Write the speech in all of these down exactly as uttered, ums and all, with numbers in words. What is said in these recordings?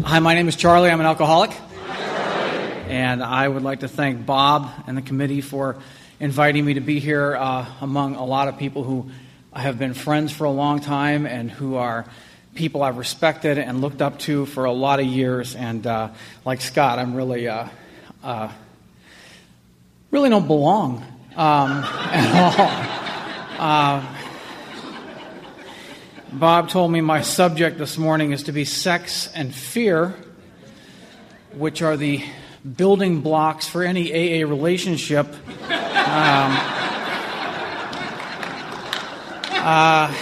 Hi, my name is Charlie. I'm an alcoholic. And I would like to thank Bob and the committee for inviting me to be here uh, among a lot of people who have been friends for a long time and who are people I've respected and looked up to for a lot of years. And uh, like Scott, I'm really, uh, uh, really don't belong um, at all. Uh, Bob told me my subject this morning is to be sex and fear, which are the building blocks for any A A relationship. Um, uh,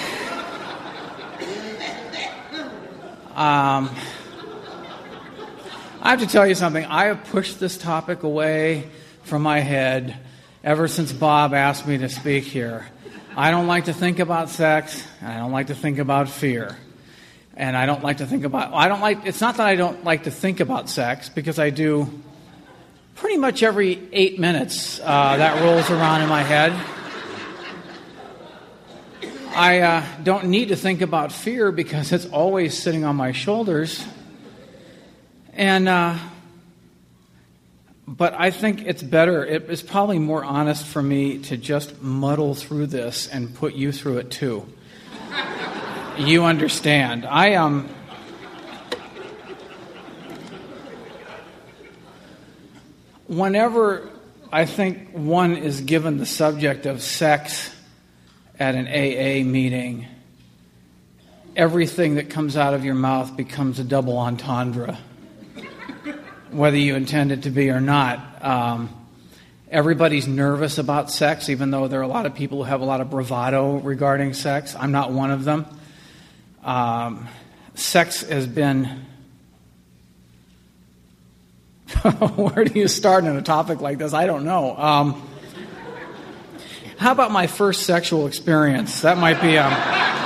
um, I have to tell you something. I have pushed this topic away from my head ever since Bob asked me to speak here. I don't like to think about sex, and I don't like to think about fear. And I don't like to think about, I don't like, it's not that I don't like to think about sex, because I do pretty much every eight minutes uh, that rolls around in my head. I uh, don't need to think about fear because it's always sitting on my shoulders. And, uh, but I think it's better, it's probably more honest for me to just muddle through this and put you through it too. You understand. I um whenever I think one is given the subject of sex at an A A meeting, everything that comes out of your mouth becomes a double entendre, whether you intend it to be or not. Um, everybody's nervous about sex, even though there are a lot of people who have a lot of bravado regarding sex. I'm not one of them. Um, sex has been... Where do you start on a topic like this? I don't know. Um, how about my first sexual experience? That might be... Um,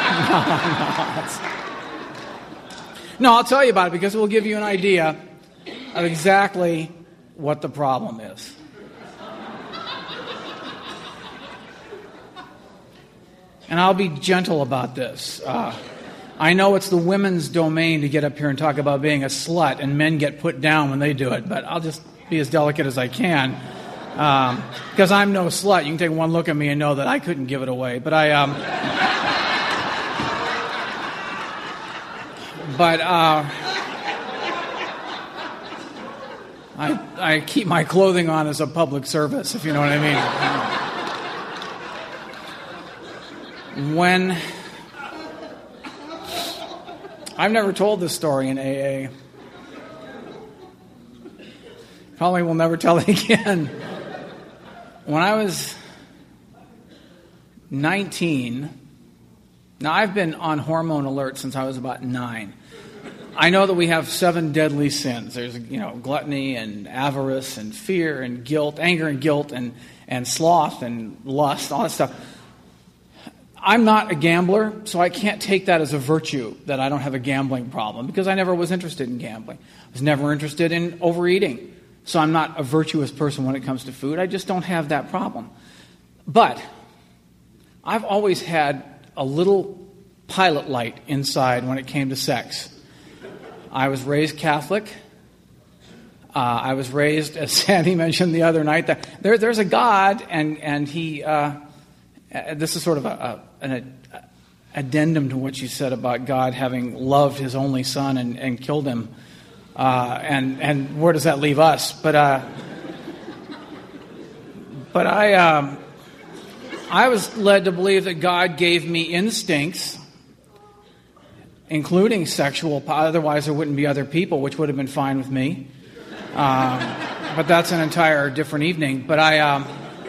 no, no, no, I'll tell you about it because it will give you an idea of exactly what the problem is. And I'll be gentle about this. Uh, I know it's the women's domain to get up here and talk about being a slut, and men get put down when they do it, but I'll just be as delicate as I can. Um, because I'm no slut. You can take one look at me and know that I couldn't give it away. But I... Um, but... Uh, I, I keep my clothing on as a public service, if you know what I mean. When... I've never told this story in A A. Probably will never tell it again. When I was nineteen... Now, I've been on hormone alert since I was about nine. I know that we have seven deadly sins. There's, you know, gluttony and avarice and fear and guilt, anger and guilt and, and sloth and lust, all that stuff. I'm not a gambler, so I can't take that as a virtue that I don't have a gambling problem because I never was interested in gambling. I was never interested in overeating. So I'm not a virtuous person when it comes to food. I just don't have that problem. But I've always had a little pilot light inside when it came to sex. I was raised Catholic. Uh, I was raised, as Sandy mentioned the other night, that there, there's a God, and and he. Uh, this is sort of a, a, an addendum to what you said about God having loved His only Son and, and killed Him, uh, and and where does that leave us? But uh, but I um, I was led to believe that God gave me instincts, including sexual, otherwise there wouldn't be other people, which would have been fine with me. Um, but that's an entire different evening. But I, um,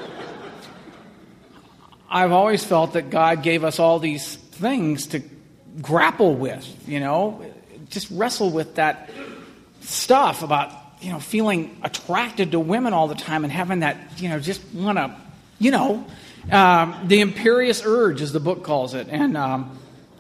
I've always felt that God gave us all these things to grapple with, you know, just wrestle with that stuff about, you know, feeling attracted to women all the time and having that, you know, just want to, you know, um, the imperious urge, as the book calls it. And, um,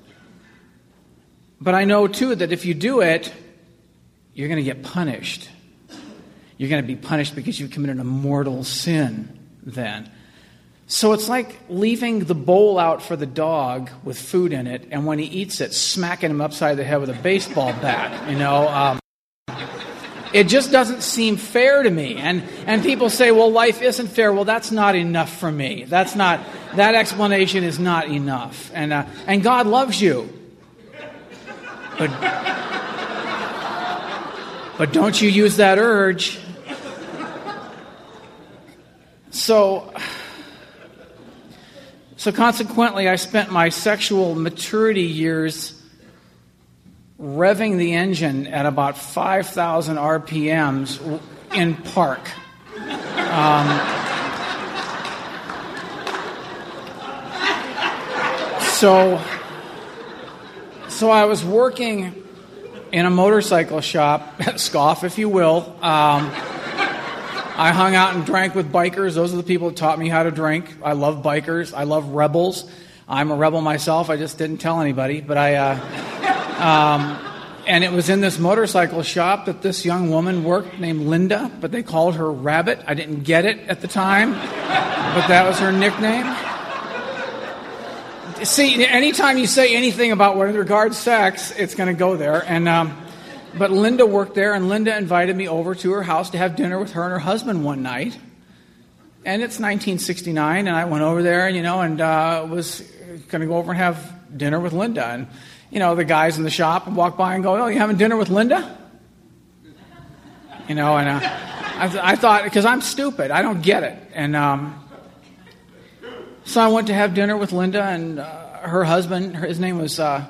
But I know, too, that if you do it, you're going to get punished. You're going to be punished because you've committed a mortal sin then. So it's like leaving the bowl out for the dog with food in it, and when he eats it, smacking him upside the head with a baseball bat, you know. Um, It just doesn't seem fair to me. And and people say, well, life isn't fair. Well, that's not enough for me. That's not, that explanation is not enough. And uh, and God loves you. But, but don't you use that urge. So, so consequently, I spent my sexual maturity years revving the engine at about five thousand R P Ms in park. Um, so, so I was working in a motorcycle shop, scoff if you will. Um, I hung out and drank with bikers. Those are the people that taught me how to drink. I love bikers. I love rebels. I'm a rebel myself. I just didn't tell anybody. But I, uh, um, and it was in this motorcycle shop that this young woman worked named Linda, but they called her Rabbit. I didn't get it at the time, but that was her nickname. See, anytime you say anything about what regards sex, it's going to go there. And um, but Linda worked there, and Linda invited me over to her house to have dinner with her and her husband one night. And it's nineteen sixty-nine, and I went over there, and you know, and uh, was going to go over and have dinner with Linda. And you know, the guys in the shop would walk by and go, "Oh, you having dinner with Linda?" You know, and uh, I, th- I thought, because I'm stupid, I don't get it. And um, so I went to have dinner with Linda, and uh, her husband, his name was uh,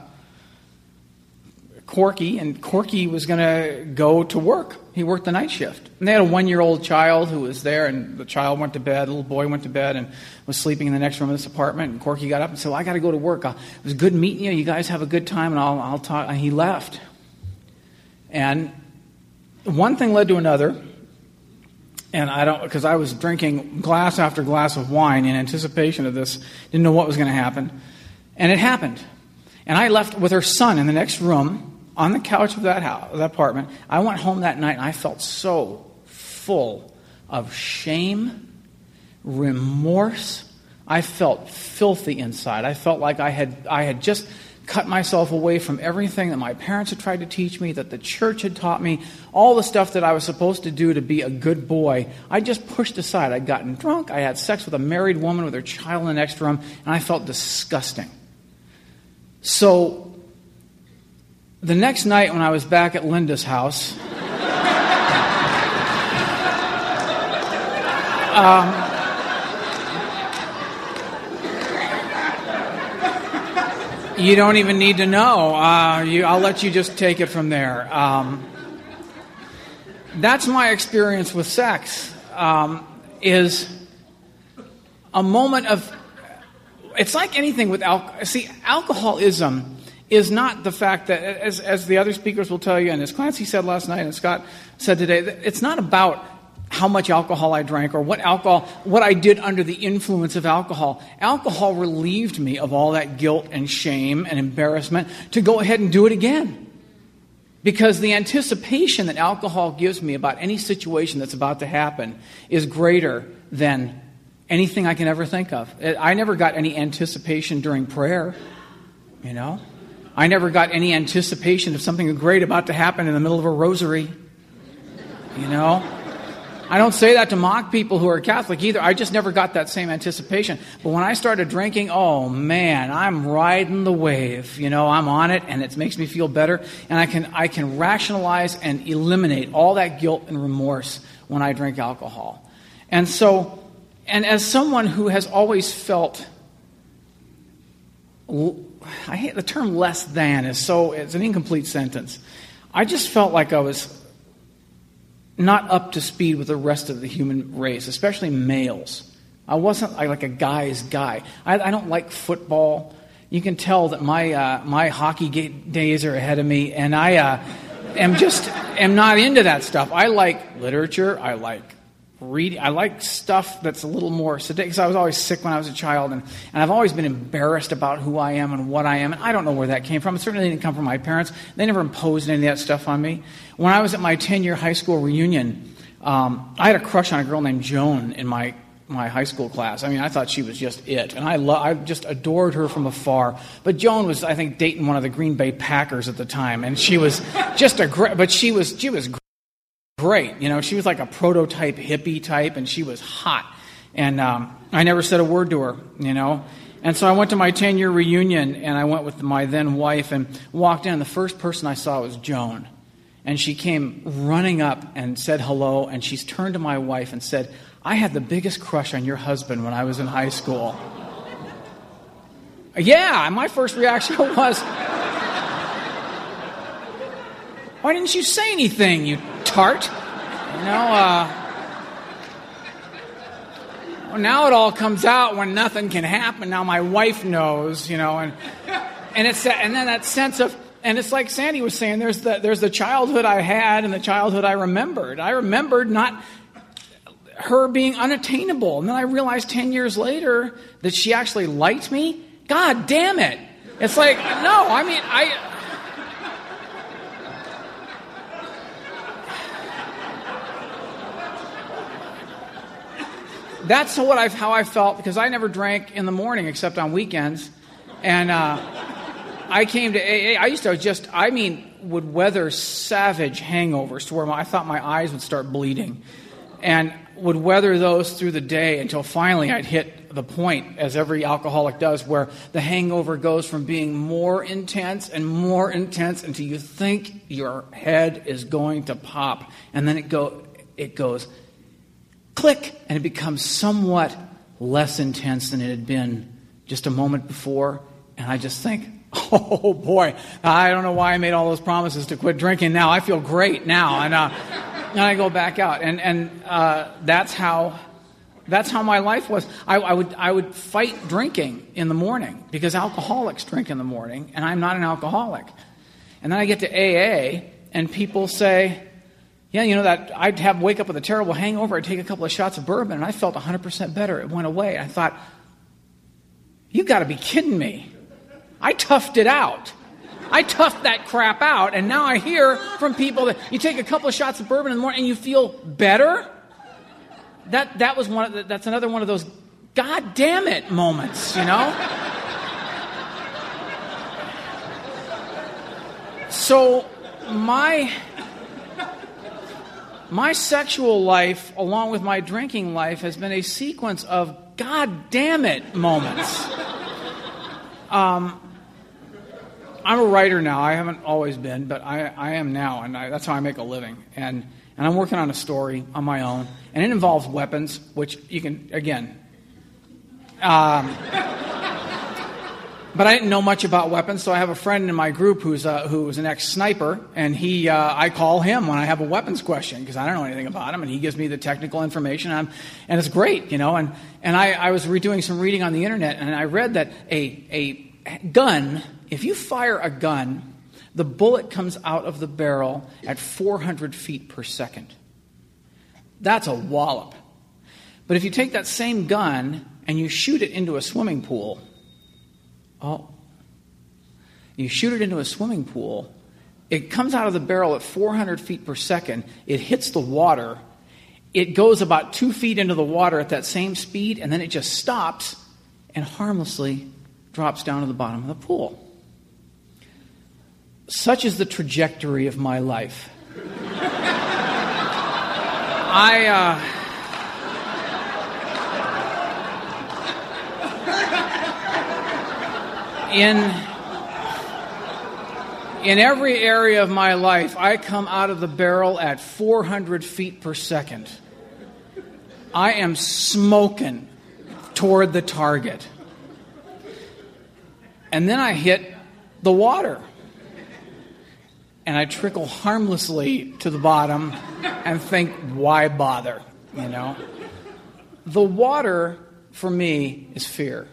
Corky, and Corky was going to go to work. He worked the night shift. And they had a one-year-old child who was there, and the child went to bed, the little boy went to bed and was sleeping in the next room of this apartment. And Corky got up and said, well, I got to go to work. Uh, it was good meeting you. You guys have a good time, and I'll, I'll talk. And he left. And one thing led to another. And I don't, because I was drinking glass after glass of wine in anticipation of this, didn't know what was going to happen. And it happened. And I left with her son in the next room on the couch of that house, that apartment. I went home that night and I felt so full of shame, remorse. I felt filthy inside. I felt like I had I had just cut myself away from everything that my parents had tried to teach me, that the church had taught me, all the stuff that I was supposed to do to be a good boy. I just pushed aside. I'd gotten drunk. I had sex with a married woman with her child in the next room, and I felt disgusting. So the next night when I was back at Linda's house, um, you don't even need to know. Uh, you, I'll let you just take it from there. Um, that's my experience with sex, um, is a moment of... It's like anything with alcohol. See, alcoholism is not the fact that, as, as the other speakers will tell you, and as Clancy said last night and Scott said today, it's not about how much alcohol I drank or what alcohol, what I did under the influence of alcohol. Alcohol relieved me of all that guilt and shame and embarrassment to go ahead and do it again. Because the anticipation that alcohol gives me about any situation that's about to happen is greater than anything I can ever think of. I never got any anticipation during prayer, you know. I never got any anticipation of something great about to happen in the middle of a rosary, you know. I don't say that to mock people who are Catholic either. I just never got that same anticipation. But when I started drinking, oh man, I'm riding the wave. You know, I'm on it, and it makes me feel better. And I can I can rationalize and eliminate all that guilt and remorse when I drink alcohol. And so, and as someone who has always felt, I hate the term less than, is so, it's an incomplete sentence. I just felt like I was not up to speed with the rest of the human race, especially males. I wasn't like a guy's guy. I, I don't like football. You can tell that my uh, my hockey days are ahead of me, and I uh, am just am not into that stuff. I like literature. I like reading. I like stuff that's a little more sedate, because I was always sick when I was a child, and, and I've always been embarrassed about who I am and what I am, and I don't know where that came from. It certainly didn't come from my parents. They never imposed any of that stuff on me. When I was at my ten-year high school reunion, um, I had a crush on a girl named Joan in my my high school class. I mean, I thought she was just it, and I lo- I just adored her from afar. But Joan was, I think, dating one of the Green Bay Packers at the time, and she was just a great. But she was she was. Great. great. You know, she was like a prototype hippie type, and she was hot. And um, I never said a word to her, you know. And so I went to my ten-year reunion, and I went with my then wife and walked in, and the first person I saw was Joan. And she came running up and said hello, and she's turned to my wife and said, I had the biggest crush on your husband when I was in high school. Yeah, my first reaction was, why didn't you say anything, you tart? You know, uh... Well, now it all comes out when nothing can happen. Now my wife knows, you know, and and it's that, and then that sense of, and it's like Sandy was saying, there's the there's the childhood I had and the childhood I remembered. I remembered not her being unattainable, and then I realized ten years later that she actually liked me. God damn it! It's like, no, I mean I. That's what I've, how I felt, because I never drank in the morning except on weekends. And uh, I came to A A. I used to just, I mean, would weather savage hangovers to where my, I thought my eyes would start bleeding. And would weather those through the day until finally I'd hit the point, as every alcoholic does, where the hangover goes from being more intense and more intense until you think your head is going to pop. And then it go, it goes... click, and it becomes somewhat less intense than it had been just a moment before. And I just think, oh boy, I don't know why I made all those promises to quit drinking. Now I feel great now, and uh, and I go back out, and and uh, that's how that's how my life was. I, I would I would fight drinking in the morning because alcoholics drink in the morning, and I'm not an alcoholic. And then I get to A A, and people say, yeah, you know, that I'd have wake up with a terrible hangover. I'd take a couple of shots of bourbon, and I felt one hundred percent better. It went away. I thought, you got to be kidding me. I toughed it out. I toughed that crap out, and now I hear from people that you take a couple of shots of bourbon in the morning and you feel better. That that was one. Of the, that's another one of those God damn it moments, you know. So my. My sexual life, along with my drinking life, has been a sequence of God damn it moments. Um, I'm a writer now. I haven't always been, but I, I am now, and I, that's how I make a living. And and I'm working on a story on my own, and it involves weapons, which you can, again... Um, But I didn't know much about weapons, so I have a friend in my group who's uh, who's an ex-sniper, and he uh, I call him when I have a weapons question because I don't know anything about him, and he gives me the technical information, and, I'm, and it's great, you know. And and I, I was redoing some reading on the internet, and I read that a a gun, if you fire a gun, the bullet comes out of the barrel at four hundred feet per second. That's a wallop. But if you take that same gun and you shoot it into a swimming pool. Oh, you shoot it into a swimming pool, it comes out of the barrel at four hundred feet per second, it hits the water, it goes about two feet into the water at that same speed, and then it just stops and harmlessly drops down to the bottom of the pool. Such is the trajectory of my life. I, uh... In, in every area of my life, I come out of the barrel at four hundred feet per second. I am smoking toward the target. And then I hit the water. And I trickle harmlessly to the bottom and think, why bother? You know? The water, for me, is fear.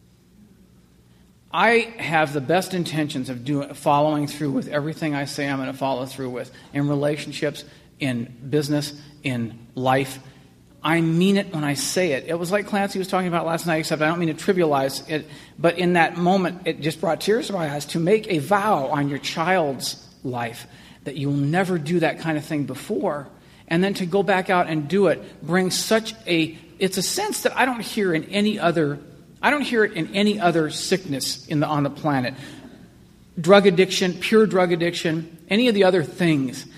I have the best intentions of doing, following through with everything I say I'm going to follow through with in relationships, in business, in life. I mean it when I say it. It was like Clancy was talking about last night, except I don't mean to trivialize it. But in that moment, it just brought tears to my eyes to make a vow on your child's life that you will never do that kind of thing before. And then to go back out and do it brings such a... It's a sense that I don't hear in any other... I don't hear it in any other sickness in the, on the planet. Drug addiction, pure drug addiction, any of the other things.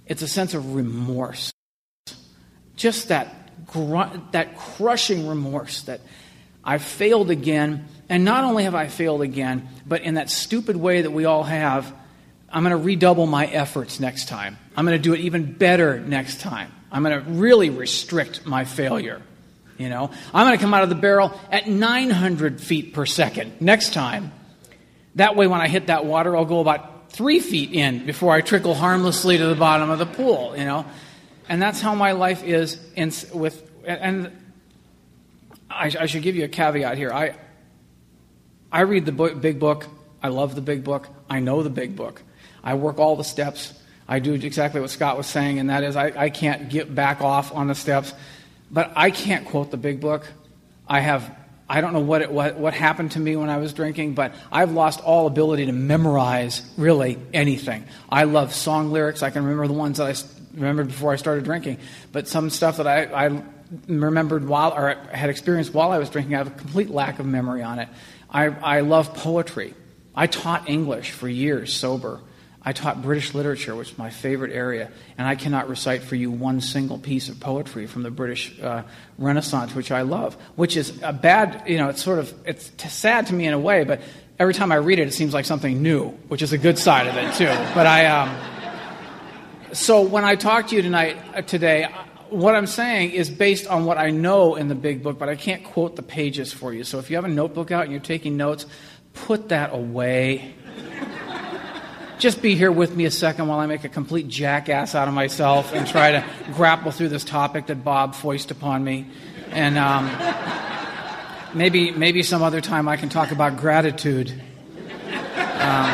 It's a sense of remorse. Just that gr- that crushing remorse that I've failed again. And not only have I failed again, but in that stupid way that we all have, I'm going to redouble my efforts next time. I'm going to do it even better next time. I'm going to really restrict my failure. You know, I'm going to come out of the barrel at nine hundred feet per second next time. That way, when I hit that water, I'll go about three feet in before I trickle harmlessly to the bottom of the pool. You know, and that's how my life is. In, with and I, I should give you a caveat here. I I read the book, big book. I love the big book. I know the big book. I work all the steps. I do exactly what Scott was saying, and that is I, I can't get back off on the steps. But I can't quote the big book. I have, I don't know what, it, what what happened to me when I was drinking, but I've lost all ability to memorize really anything. I love song lyrics. I can remember the ones that I remembered before I started drinking. But some stuff that I, I remembered while, or had experienced while I was drinking, I have a complete lack of memory on it. I, I love poetry. I taught English for years sober. I taught British literature, which is my favorite area, and I cannot recite for you one single piece of poetry from the British uh, Renaissance, which I love, which is a bad, you know, it's sort of, it's t- sad to me in a way, but every time I read it, it seems like something new, which is a good side of it, too. But I, um, so when I talk to you tonight, uh, today, what I'm saying is based on what I know in the big book, but I can't quote the pages for you. So if you have a notebook out and you're taking notes, put that away. Just be here with me a second while I make a complete jackass out of myself and try to grapple through this topic that Bob foisted upon me. And um, maybe maybe some other time I can talk about gratitude. Um,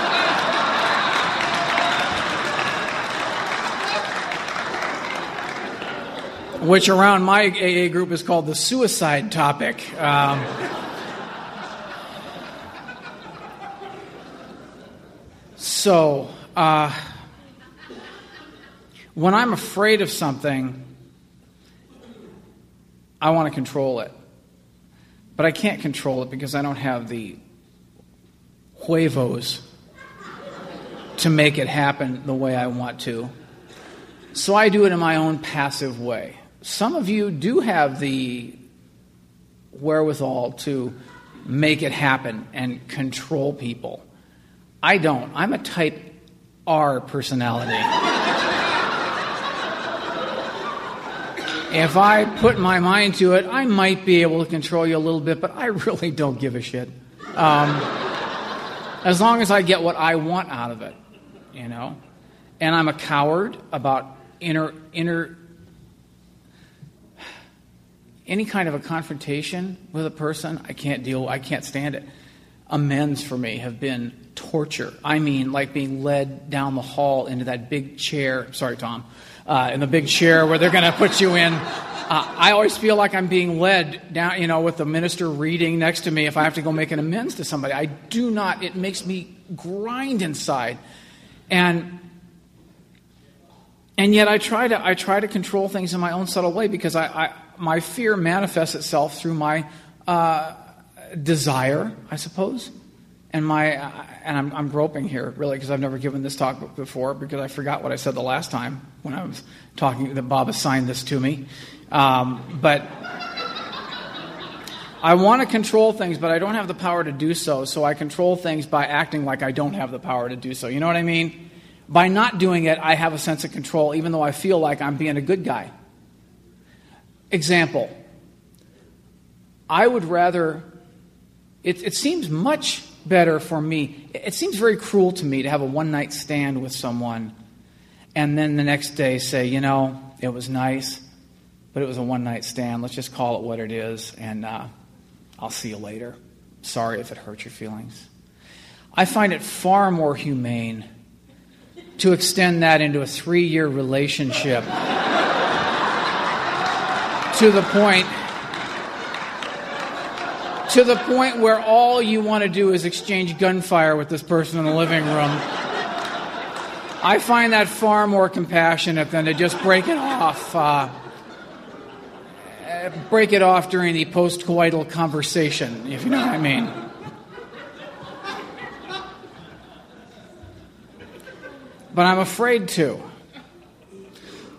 which around my A A group is called the suicide topic. Um, So, uh, when I'm afraid of something, I want to control it. But I can't control it because I don't have the huevos to make it happen the way I want to. So I do it in my own passive way. Some of you do have the wherewithal to make it happen and control people. I don't. I'm a type R personality. If I put my mind to it, I might be able to control you a little bit, but I really don't give a shit. Um, as long as I get what I want out of it, you know. And I'm a coward about inner, inner, any kind of a confrontation with a person. I can't deal. I can't stand it. Amends for me have been torture. I mean, like being led down the hall into that big chair. Sorry, Tom. Uh, in the big chair where they're going to put you in. Uh, I always feel like I'm being led down, you know, with the minister reading next to me if I have to go make an amends to somebody. I do not. It makes me grind inside. And and yet I try to I try to control things in my own subtle way because I, I my fear manifests itself through my uh, desire, I suppose. And my uh, and I'm, I'm groping here, really, because I've never given this talk before, because I forgot what I said the last time when I was talking, that Bob assigned this to me. Um, but I want to control things, but I don't have the power to do so, so I control things by acting like I don't have the power to do so. You know what I mean? By not doing it, I have a sense of control, even though I feel like I'm being a good guy. Example. I would rather... It, it seems much better for me. It seems very cruel to me to have a one-night stand with someone and then the next day say, you know, it was nice, but it was a one-night stand. Let's just call it what it is, and uh, I'll see you later. Sorry if it hurt your feelings. I find it far more humane to extend that into a three-year relationship to the point... To the point where all you want to do is exchange gunfire with this person in the living room. I find that far more compassionate than to just break it off, uh, break it off during the post-coital conversation, if you know what I mean. But I'm afraid to.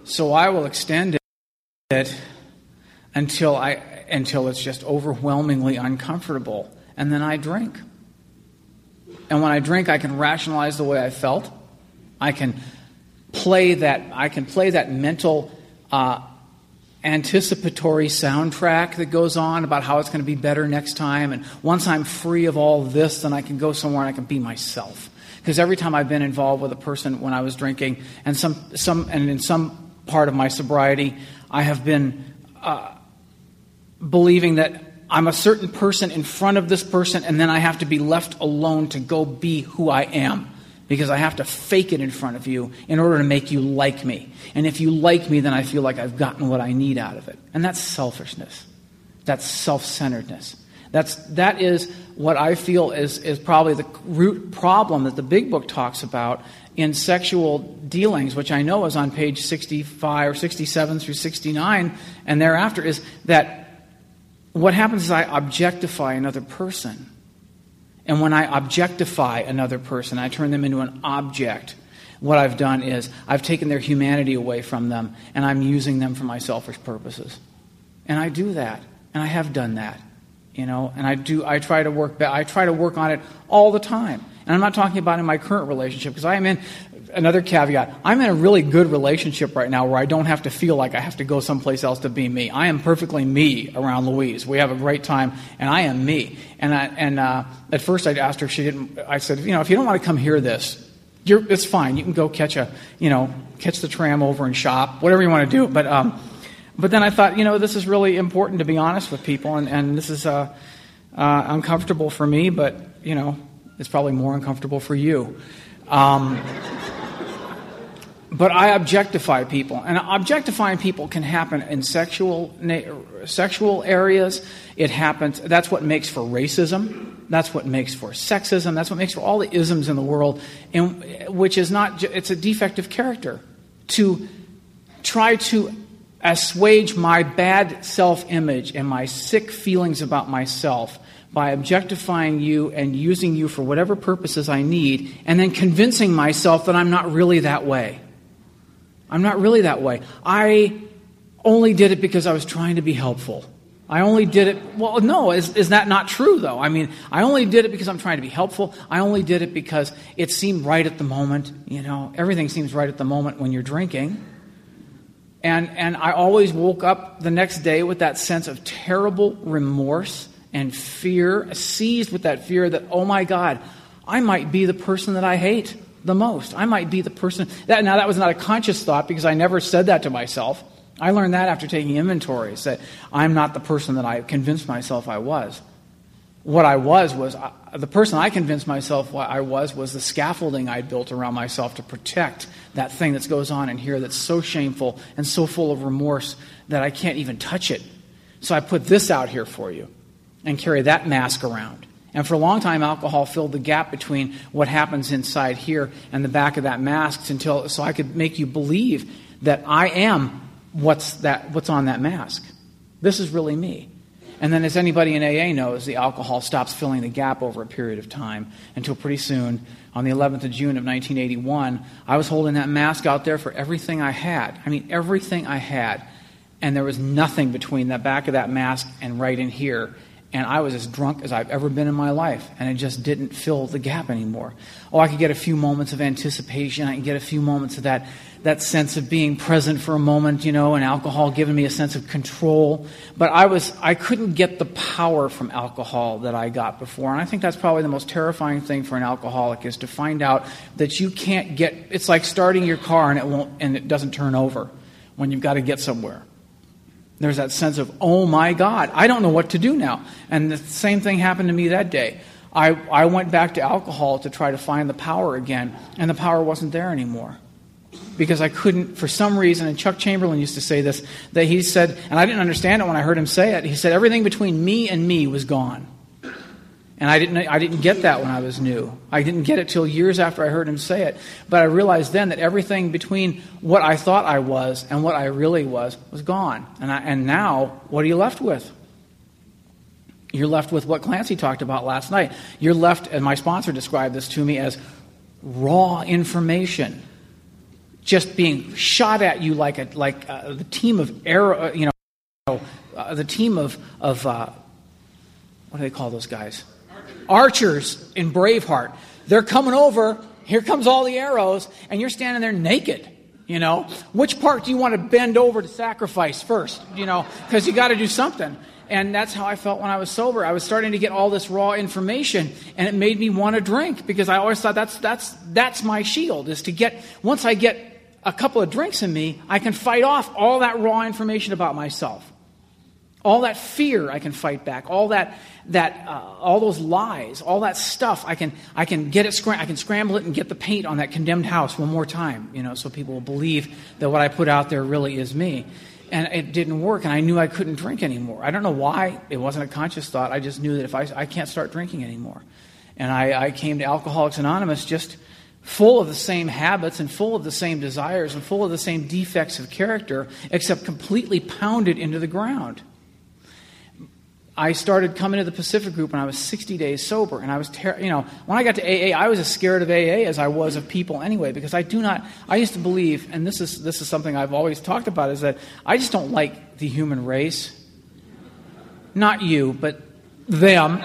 So I will extend it until I until it's just overwhelmingly uncomfortable, and then I drink. And when I drink, I can rationalize the way I felt. I can play that. I can play that mental uh, anticipatory soundtrack that goes on about how it's going to be better next time. And once I'm free of all this, then I can go somewhere and I can be myself. Because every time I've been involved with a person when I was drinking, and some some and in some part of my sobriety, I have been uh, believing that I'm a certain person in front of this person, and then I have to be left alone to go be who I am. Because I have to fake it in front of you in order to make you like me. And if you like me, then I feel like I've gotten what I need out of it. And that's selfishness. That's self-centeredness. That's, that is what I feel is, is probably the root problem that the Big Book talks about in sexual dealings, which I know is on page sixty-five or sixty-seven through sixty-nine and thereafter, is that what happens is I objectify another person. And when I objectify another person, I turn them into an object. What I've done is I've taken their humanity away from them, and I'm using them for my selfish purposes. And I do that, and I have done that, you know. And I do. I try to work. I try to work on it all the time. And I'm not talking about in my current relationship, because I am in. Another caveat, I'm in a really good relationship right now where I don't have to feel like I have to go someplace else to be me. I am perfectly me around Louise. We have a great time, and I am me. And I, and uh, at first I asked her if she didn't, I said, you know, if you don't want to come hear this, you're, it's fine. You can go catch a, you know, catch the tram over and shop, whatever you want to do. But um, but then I thought, you know, this is really important to be honest with people, and, and this is uh, uh, uncomfortable for me, but, you know, it's probably more uncomfortable for you. Um But I objectify people, and objectifying people can happen in sexual sexual areas. It happens. That's what makes for racism. That's what makes for sexism. That's what makes for all the isms in the world, and which is not. It's a defective character to try to assuage my bad self-image and my sick feelings about myself by objectifying you and using you for whatever purposes I need, and then convincing myself that I'm not really that way. I'm not really that way. I only did it because I was trying to be helpful. I only did it... Well, no, is, is that not true, though? I mean, I only did it because I'm trying to be helpful. I only did it because it seemed right at the moment. You know, everything seems right at the moment when you're drinking. And, and I always woke up the next day with that sense of terrible remorse and fear, seized with that fear that, oh my God, I might be the person that I hate the most. I might be the person... That, now, that was not a conscious thought because I never said that to myself. I learned that after taking inventories, that I'm not the person that I convinced myself I was. What I was was... Uh, the person I convinced myself what I was was the scaffolding I built around myself to protect that thing that goes on in here that's so shameful and so full of remorse that I can't even touch it. So I put this out here for you and carry that mask around. And for a long time, alcohol filled the gap between what happens inside here and the back of that mask until so I could make you believe that I am what's that what's on that mask. This is really me. And then, as anybody in A A knows, the alcohol stops filling the gap over a period of time until pretty soon, on the eleventh of June of nineteen eighty-one, I was holding that mask out there for everything I had. I mean, everything I had. And there was nothing between the back of that mask and right in here. And I was as drunk as I've ever been in my life. And it just didn't fill the gap anymore. Oh, I could get a few moments of anticipation. I could get a few moments of that, that sense of being present for a moment, you know, and alcohol giving me a sense of control. But I was, I couldn't get the power from alcohol that I got before. And I think that's probably the most terrifying thing for an alcoholic is to find out that you can't get, it's like starting your car and it won't, and it doesn't turn over when you've got to get somewhere. There's that sense of, oh my God, I don't know what to do now. And the same thing happened to me that day. I, I went back to alcohol to try to find the power again, and the power wasn't there anymore. Because I couldn't, for some reason, and Chuck Chamberlain used to say this, that he said, and I didn't understand it when I heard him say it, he said everything between me and me was gone. And I didn't I didn't get that when I was new. I didn't get it till years after I heard him say it. But I realized then that everything between what I thought I was and what I really was was gone. And I, and now, what are you left with? You're left with what Clancy talked about last night. You're left, and my sponsor described this to me as raw information. just being shot at you like a like uh, the team of arrow, you know, uh, the team of of uh, what do they call those guys? Archers. Archers in Braveheart. They're coming over. Here comes all the arrows, and you're standing there naked. You know, which part do you want to bend over to sacrifice first? You know, because you got to do something. And that's how I felt when I was sober. I was starting to get all this raw information, and it made me want to drink because I always thought that's that's that's my shield, is to get, once I get a couple of drinks in me, I can fight off all that raw information about myself. All that fear I can fight back. All that that uh, all those lies, all that stuff I can I can get it scram- I can scramble it and get the paint on that condemned house one more time, you know, so people will believe that what I put out there really is me. And it didn't work, and I knew I couldn't drink anymore. I don't know why. It wasn't a conscious thought. I just knew that if I I can't start drinking anymore. And I, I came to Alcoholics Anonymous just full of the same habits and full of the same desires and full of the same defects of character, except completely pounded into the ground. I started coming to the Pacific Group when I was sixty days sober, and I was, ter- you know, when I got to A A, I was as scared of A A as I was of people anyway, because I do not, I used to believe, and this is this is something I've always talked about, is that I just don't like the human race. Not you, but them.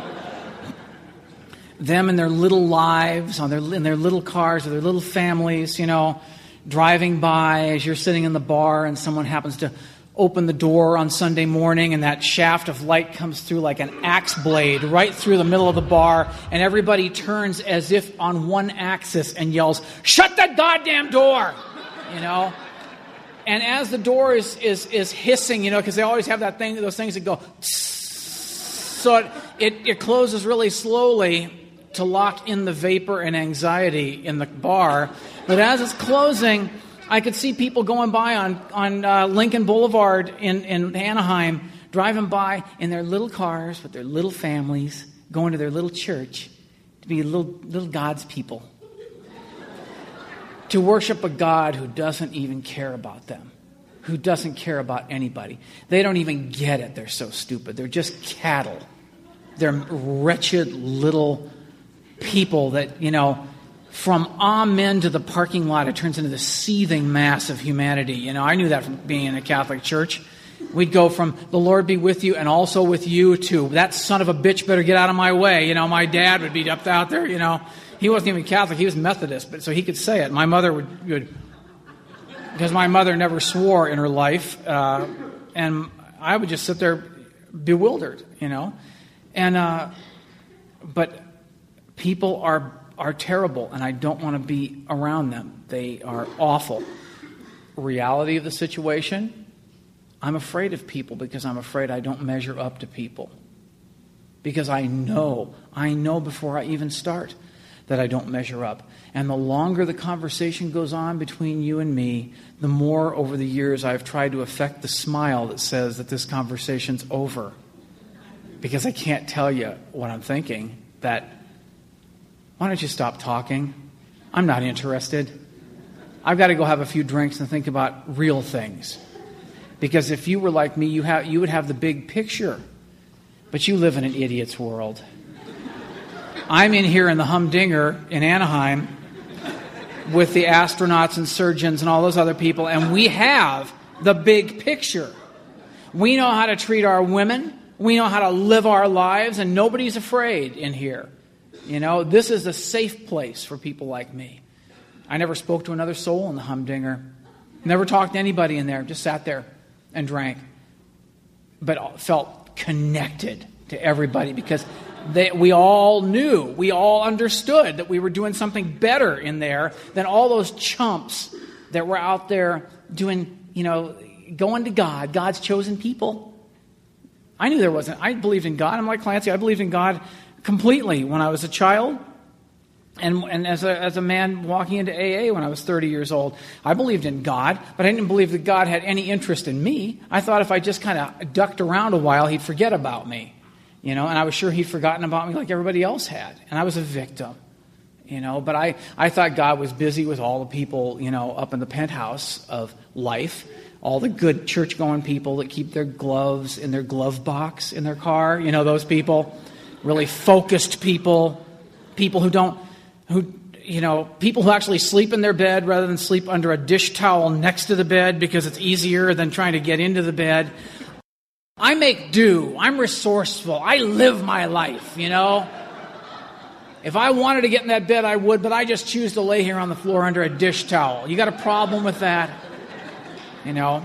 Them and their little lives, on their in their little cars, or their little families, you know, driving by as you're sitting in the bar and someone happens to open the door on Sunday morning and that shaft of light comes through like an axe blade right through the middle of the bar, and everybody turns as if on one axis and yells, "Shut that goddamn door!" You know? And as the door is is, is hissing, you know, because they always have that thing, those things that go, so it, it, it closes really slowly to lock in the vapor and anxiety in the bar. But as it's closing, I could see people going by on, on uh, Lincoln Boulevard in, in Anaheim, driving by in their little cars with their little families, going to their little church to be little, little God's people. To worship a God who doesn't even care about them, who doesn't care about anybody. They don't even get it. They're so stupid. They're just cattle. They're wretched little people that, you know, from amen to the parking lot, it turns into the seething mass of humanity. You know, I knew that from being in a Catholic church. We'd go from the Lord be with you and also with you to that son of a bitch better get out of my way. You know, my dad would be up out there, you know. He wasn't even Catholic. He was Methodist, but so he could say it. My mother would, would because my mother never swore in her life. Uh, and I would just sit there bewildered, you know. And, uh, but people are are terrible, and I don't want to be around them. They are awful. Reality of the situation, I'm afraid of people because I'm afraid I don't measure up to people. Because I know, I know before I even start that I don't measure up. And the longer the conversation goes on between you and me, the more over the years I've tried to affect the smile that says that this conversation's over. Because I can't tell you what I'm thinking, that why don't you stop talking? I'm not interested. I've got to go have a few drinks and think about real things. Because if you were like me, you have you would have the big picture. But you live in an idiot's world. I'm in here in the humdinger in Anaheim with the astronauts and surgeons and all those other people, and we have the big picture. We know how to treat our women. We know how to live our lives, and nobody's afraid in here. You know, this is a safe place for people like me. I never spoke to another soul in the humdinger. Never talked to anybody in there. Just sat there and drank. But felt connected to everybody because they, we all knew, we all understood that we were doing something better in there than all those chumps that were out there doing, you know, going to God, God's chosen people. I knew there wasn't. I believed in God. I'm like Clancy. I believed in God completely when I was a child, and and as a as a man walking into A A when I was thirty years old. I believed in God, but I didn't believe that God had any interest in me. I thought if I just kind of ducked around a while, he'd forget about me, you know. And I was sure he'd forgotten about me like everybody else had, and I was a victim, you know. But I I thought God was busy with all the people, you know, up in the penthouse of life. All the good church-going people that keep their gloves in their glove box in their car, you know, those people. Really focused people, people who don't, who, you know, people who actually sleep in their bed rather than sleep under a dish towel next to the bed because it's easier than trying to get into the bed. I make do. I'm resourceful. I live my life, you know. If I wanted to get in that bed, I would, but I just choose to lay here on the floor under a dish towel. You got a problem with that? You know?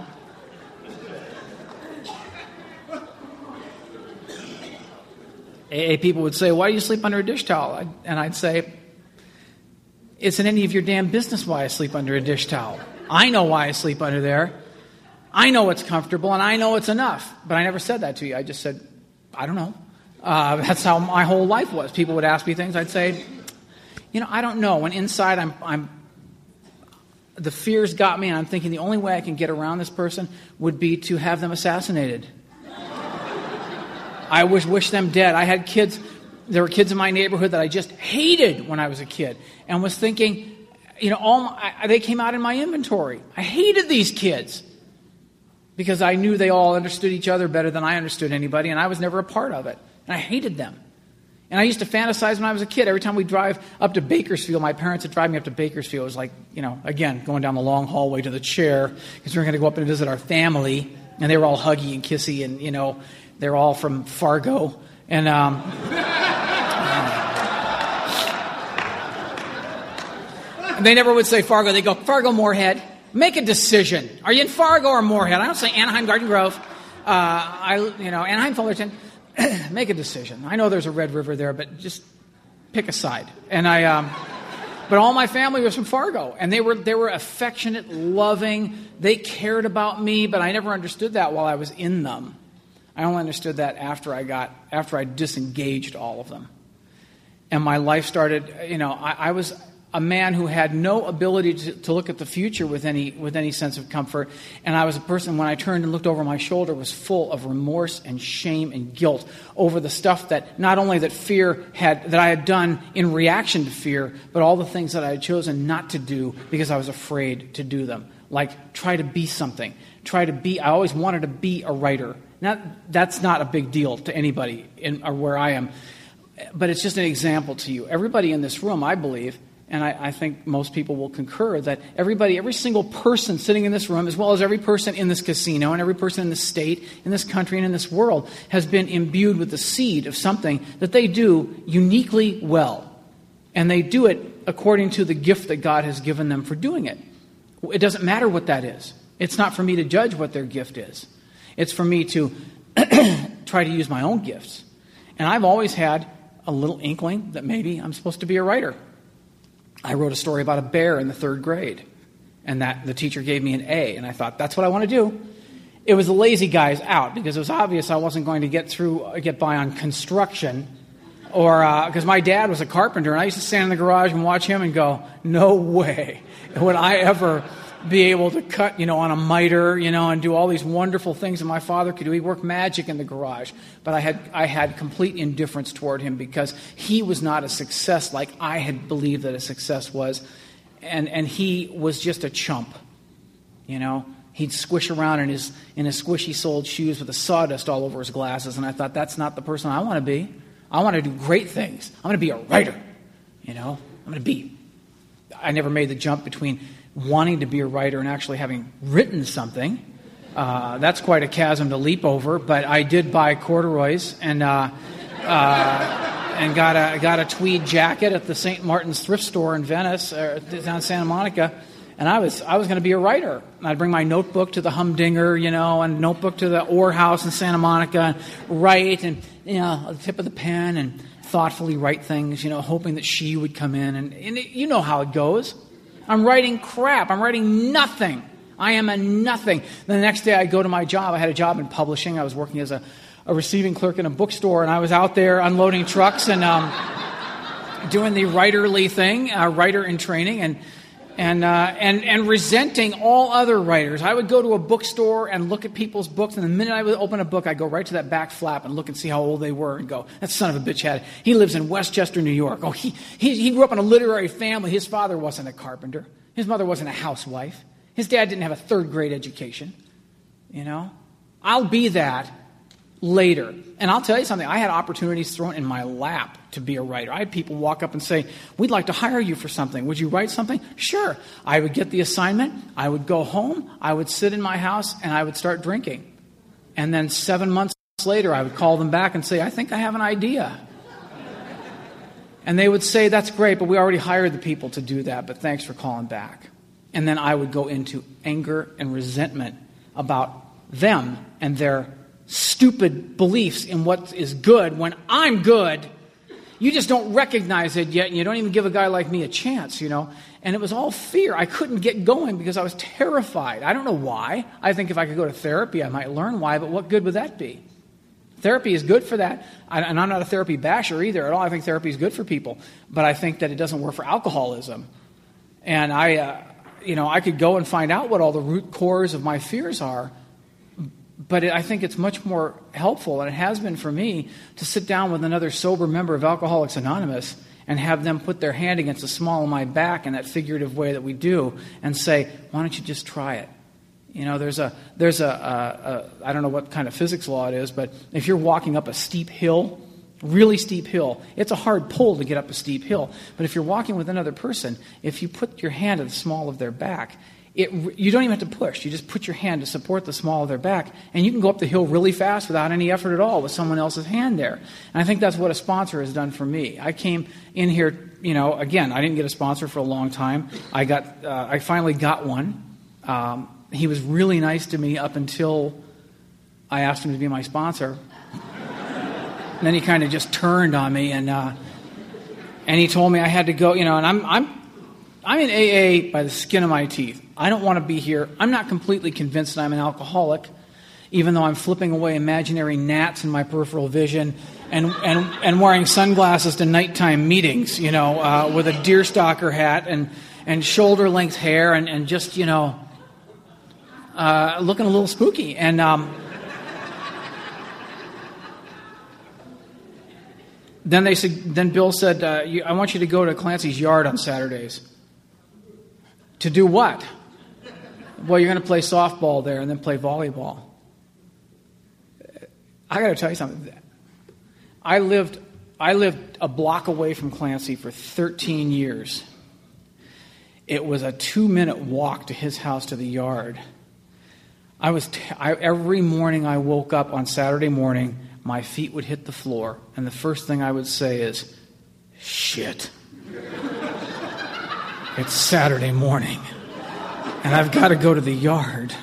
A A people would say, why do you sleep under a dish towel? And I'd say, it's in any of your damn business why I sleep under a dish towel. I know why I sleep under there. I know it's comfortable, and I know it's enough. But I never said that to you. I just said, I don't know. Uh, that's how my whole life was. People would ask me things. I'd say, you know, I don't know. When inside I'm, I'm, the fears got me, and I'm thinking the only way I can get around this person would be to have them assassinated. I wish, wish them dead. I had kids. There were kids in my neighborhood that I just hated when I was a kid, and was thinking, you know, all my, I, they came out in my inventory. I hated these kids because I knew they all understood each other better than I understood anybody, and I was never a part of it. And I hated them. And I used to fantasize when I was a kid. Every time we drive up to Bakersfield, my parents would drive me up to Bakersfield. It was like, you know, again, going down the long hallway to the chair because we were going to go up and visit our family. And they were all huggy and kissy, and, you know, they're all from Fargo. And um, and they never would say Fargo. They go, Fargo, Moorhead. Make a decision. Are you in Fargo or Moorhead? I don't say Anaheim, Garden Grove. Uh, I, you know, Anaheim, Fullerton. Make a decision. I know there's a Red River there, but just pick a side. And I, um, but all my family was from Fargo, and they were they were affectionate, loving. They cared about me, but I never understood that while I was in them. I only understood that after I got after I disengaged all of them, and my life started. You know, I, I was a man who had no ability to, to look at the future with any with any sense of comfort. And I was a person, when I turned and looked over my shoulder, was full of remorse and shame and guilt over the stuff that not only that fear had that I had done in reaction to fear, but all the things that I had chosen not to do because I was afraid to do them. Like try to be something. Try to be I always wanted to be a writer. Not that's not a big deal to anybody in or where I am. But it's just an example to you. Everybody in this room, I believe, and I, I think most people will concur that everybody, every single person sitting in this room, as well as every person in this casino and every person in this state, in this country, and in this world, has been imbued with the seed of something that they do uniquely well. And they do it according to the gift that God has given them for doing it. It doesn't matter what that is. It's not for me to judge what their gift is. It's for me to try to use my own gifts. And I've always had a little inkling that maybe I'm supposed to be a writer. I wrote a story about a bear in the third grade, and that the teacher gave me an A, and I thought, that's what I want to do. It was the lazy guys out, because it was obvious I wasn't going to get through, get by on construction, or because uh, my dad was a carpenter, and I used to stand in the garage and watch him and go, no way would I ever be able to cut, you know, on a miter, you know, and do all these wonderful things that my father could do. He worked magic in the garage. But I had I had complete indifference toward him because he was not a success like I had believed that a success was. And and he was just a chump, you know. He'd squish around in his in his squishy-soled shoes with the sawdust all over his glasses. And I thought, that's not the person I want to be. I want to do great things. I'm going to be a writer, you know. I'm going to be. I never made the jump between wanting to be a writer and actually having written something. Uh, that's quite a chasm to leap over, but I did buy corduroys and uh, uh, and got a got a tweed jacket at the Saint Martin's thrift store in Venice, uh, down in Santa Monica, and I was I was going to be a writer. I'd bring my notebook to the Humdinger, you know, and notebook to the Orr House in Santa Monica, and write, and you know, the tip of the pen, and thoughtfully write things, you know, hoping that she would come in, and, and it, you know how it goes. I'm writing crap. I'm writing nothing. I am a nothing. Then the next day I go to my job. I had a job in publishing. I was working as a, a receiving clerk in a bookstore, and I was out there unloading trucks and um, doing the writerly thing, uh, writer in training, and and uh, and and resenting all other writers. I would go to a bookstore and look at people's books, and the minute I would open a book, I'd go right to that back flap and look and see how old they were and go, that son of a bitch had it. He lives in Westchester, New York. Oh, he, he, he grew up in a literary family. His father wasn't a carpenter. His mother wasn't a housewife. His dad didn't have a third grade education. You know? I'll be that later. And I'll tell you something, I had opportunities thrown in my lap to be a writer. I had people walk up and say, we'd like to hire you for something. Would you write something? Sure. I would get the assignment. I would go home. I would sit in my house and I would start drinking. And then seven months later, I would call them back and say, I think I have an idea. And they would say, that's great, but we already hired the people to do that, but thanks for calling back. And then I would go into anger and resentment about them and their stupid beliefs in what is good when I'm good. You just don't recognize it yet, and you don't even give a guy like me a chance, you know. And it was all fear. I couldn't get going because I was terrified. I don't know why. I think if I could go to therapy, I might learn why, but what good would that be? Therapy is good for that, and I'm not a therapy basher either at all. I think therapy is good for people, but I think that it doesn't work for alcoholism. And I, uh, you know, I could go and find out what all the root cores of my fears are, but it, I think it's much more helpful, and it has been for me, to sit down with another sober member of Alcoholics Anonymous and have them put their hand against the small of my back in that figurative way that we do and say, why don't you just try it? You know, there's a, there's a, a, a, I don't know what kind of physics law it is, but if you're walking up a steep hill, really steep hill, it's a hard pull to get up a steep hill. But if you're walking with another person, if you put your hand at the small of their back, It, you don't even have to push. You just put your hand to support the small of their back, and you can go up the hill really fast without any effort at all with someone else's hand there. And I think that's what a sponsor has done for me. I came in here, you know, again, I didn't get a sponsor for a long time. I got, uh, I finally got one. Um, he was really nice to me up until I asked him to be my sponsor. And then he kind of just turned on me, and uh, and he told me I had to go, you know, and I'm I'm I'm in A A by the skin of my teeth. I don't want to be here. I'm not completely convinced that I'm an alcoholic, even though I'm flipping away imaginary gnats in my peripheral vision and and, and wearing sunglasses to nighttime meetings, you know, uh, with a deerstalker hat and, and shoulder-length hair and, and just, you know, uh, looking a little spooky. And um, then they said, then Bill said, uh, you, I want you to go to Clancy's yard on Saturdays. To do what? Well, you're going to play softball there and then play volleyball. I got to tell you something. I lived, I lived a block away from Clancy for thirteen years. It was a two-minute walk to his house to the yard. I was t- I, every morning I woke up on Saturday morning, my feet would hit the floor, and the first thing I would say is, "Shit! It's Saturday morning." And I've got to go to the yard.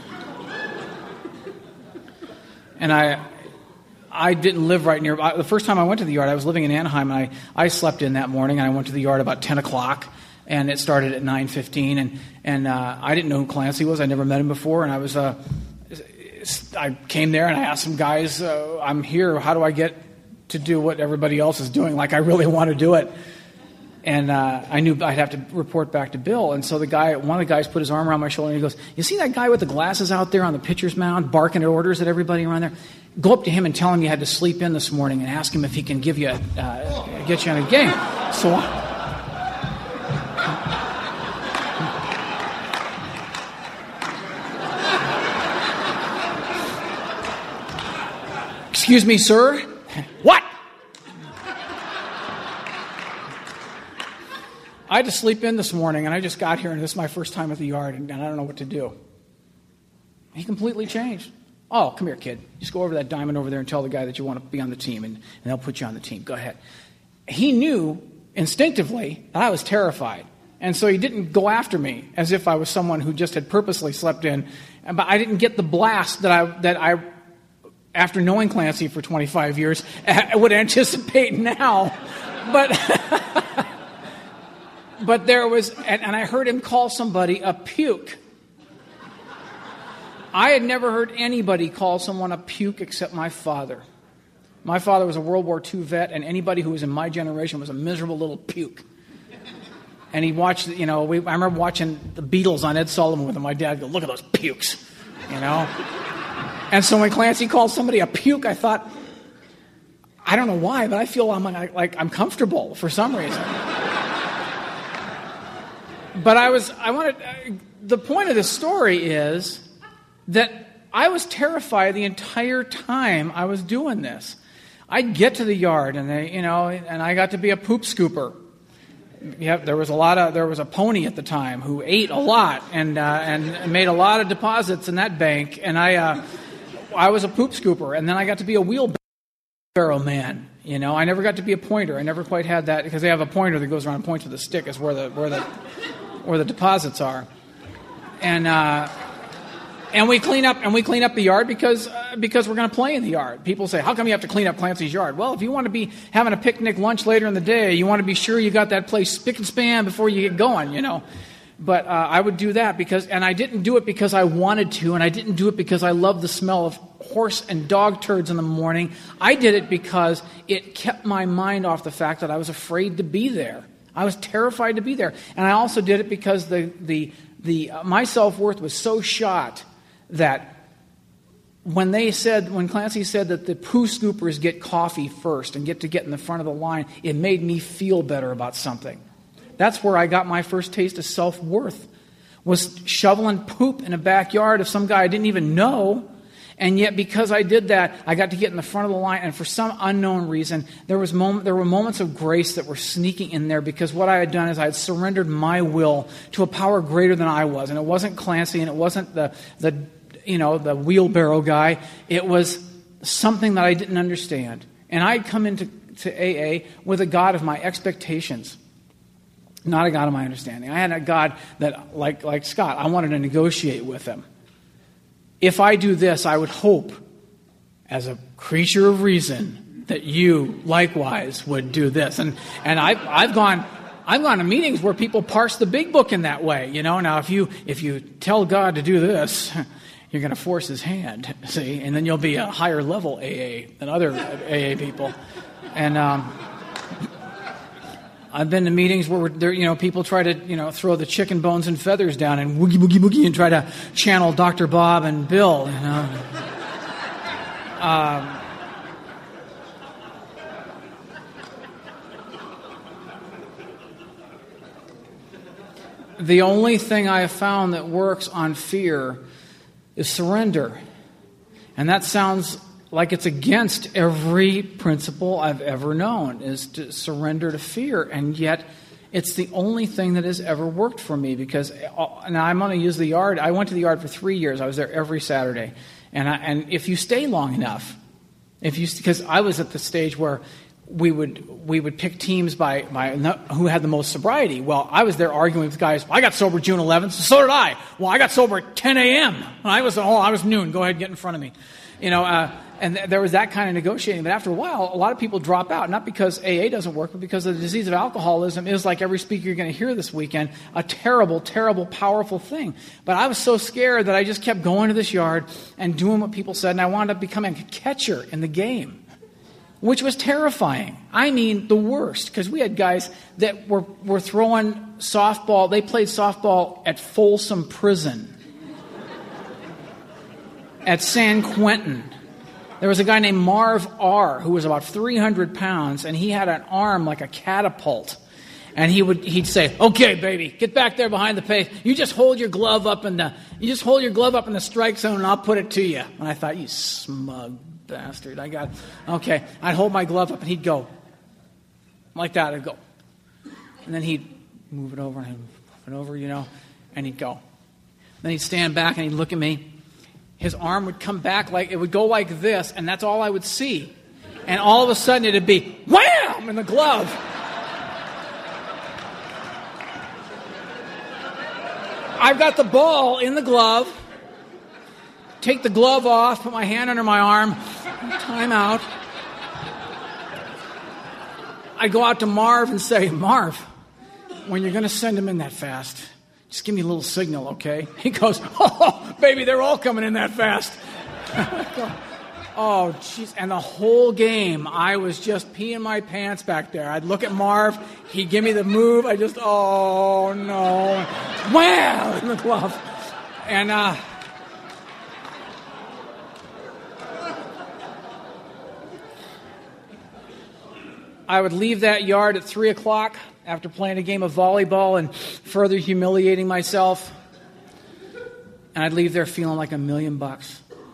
And I I didn't live right near... The first time I went to the yard, I was living in Anaheim, and I, I slept in that morning, and I went to the yard about ten o'clock, and it started at nine fifteen, and, and uh, I didn't know who Clancy was. I never met him before, and I was... Uh, I came there, and I asked some guys, uh, I'm here, how do I get to do what everybody else is doing? Like, I really want to do it. And uh, I knew I'd have to report back to Bill. And so the guy, one of the guys put his arm around my shoulder and he goes, you see that guy with the glasses out there on the pitcher's mound barking orders at everybody around there? Go up to him and tell him you had to sleep in this morning and ask him if he can give you a, uh, get you on a game. So excuse me, sir? What? I had to sleep in this morning, and I just got here, and this is my first time at the yard, and I don't know what to do. He completely changed. Oh, come here, kid. Just go over that diamond over there and tell the guy that you want to be on the team, and, and they'll put you on the team. Go ahead. He knew instinctively that I was terrified, and so he didn't go after me as if I was someone who just had purposely slept in. But I didn't get the blast that I that I, after knowing Clancy for twenty-five years, I would anticipate now. But... But there was, and, and I heard him call somebody a puke. I had never heard anybody call someone a puke except my father. My father was a World War Two vet, and anybody who was in my generation was a miserable little puke. And he watched, you know, we, I remember watching the Beatles on Ed Sullivan with him. My dad go, look at those pukes, you know. And so when Clancy called somebody a puke, I thought, I don't know why, but I feel I'm like, like I'm comfortable for some reason. But I was, I wanted, uh, the point of this story is that I was terrified the entire time I was doing this. I'd get to the yard, and they, you know, and I got to be a poop scooper. Yeah, there was a lot of there was a pony at the time who ate a lot and uh, and made a lot of deposits in that bank, and I uh, I was a poop scooper, and then I got to be a wheelbarrow man. You know, I never got to be a pointer. I never quite had that because they have a pointer that goes around and points with a stick is where the where the where the deposits are, and. Uh, And we clean up and we clean up the yard because uh, because we're going to play in the yard. People say, "How come you have to clean up Clancy's yard?" Well, if you want to be having a picnic lunch later in the day, you want to be sure you got that place spick and span before you get going, you know. But uh, I would do that because, and I didn't do it because I wanted to, and I didn't do it because I loved the smell of horse and dog turds in the morning. I did it because it kept my mind off the fact that I was afraid to be there. I was terrified to be there, and I also did it because the the the uh, my self-worth was so shot. That when they said, when Clancy said that the poo scoopers get coffee first and get to get in the front of the line, it made me feel better about something. That's where I got my first taste of self-worth, was shoveling poop in a backyard of some guy I didn't even know. And yet because I did that, I got to get in the front of the line, and for some unknown reason, there was moment, there were moments of grace that were sneaking in there because what I had done is I had surrendered my will to a power greater than I was. And it wasn't Clancy, and it wasn't the the you know, the wheelbarrow guy. It was something that I didn't understand. And I'd come into to A A with a God of my expectations, not a God of my understanding. I had a God that, like, like Scott, I wanted to negotiate with him. If I do this, I would hope, as a creature of reason, that you likewise would do this. And and I, I've gone... I've gone to meetings where people parse the big book in that way. You know, now if you if you tell God to do this, you're going to force his hand, see, and then you'll be a higher level A A than other A A people. And um, I've been to meetings where there, you know, people try to, you know, throw the chicken bones and feathers down and woogie boogie boogie and try to channel Doctor Bob and Bill. You know. Um, The only thing I have found that works on fear is surrender. And that sounds like it's against every principle I've ever known, is to surrender to fear. And yet, it's the only thing that has ever worked for me because, now I'm going to use the yard. I went to the yard for three years. I was there every Saturday. And I, and if you stay long enough, if you because I was at the stage where we would we would pick teams by, by who had the most sobriety. Well, I was there arguing with guys. Well, I got sober June eleventh, so did I. Well, I got sober at ten a.m. I was oh, I was noon. Go ahead, get in front of me. You know, uh, and th- there was that kind of negotiating. But after a while, a lot of people drop out, not because A A doesn't work, but because the disease of alcoholism is, like every speaker you're going to hear this weekend, a terrible, terrible, powerful thing. But I was so scared that I just kept going to this yard and doing what people said, and I wound up becoming a catcher in the game. Which was terrifying. I mean, the worst, because we had guys that were, were throwing softball. They played softball at Folsom Prison, at San Quentin. There was a guy named Marv R., who was about three hundred pounds, and he had an arm like a catapult. And he would he'd say, "Okay, baby, get back there behind the pace. You just hold your glove up in the you just hold your glove up in the strike zone, and I'll put it to you." And I thought, you smug bastard. I got, okay. I'd hold my glove up and he'd go like that. I'd go. And then he'd move it over and I'd move it over, you know, and he'd go. Then he'd stand back and he'd look at me. His arm would come back like, it would go like this, and that's all I would see. And all of a sudden it'd be wham in the glove. I've got the ball in the glove. Take the glove off, put my hand under my arm, time out. I go out to Marv and say, "Marv, when you're going to send him in that fast, just give me a little signal, okay?" He goes, "Oh, baby, they're all coming in that fast." Oh, jeez. And the whole game, I was just peeing my pants back there. I'd look at Marv, he'd give me the move, I just, oh, no. Wham! In the glove. And, uh... I would leave that yard at three o'clock after playing a game of volleyball and further humiliating myself. And I'd leave there feeling like a million bucks.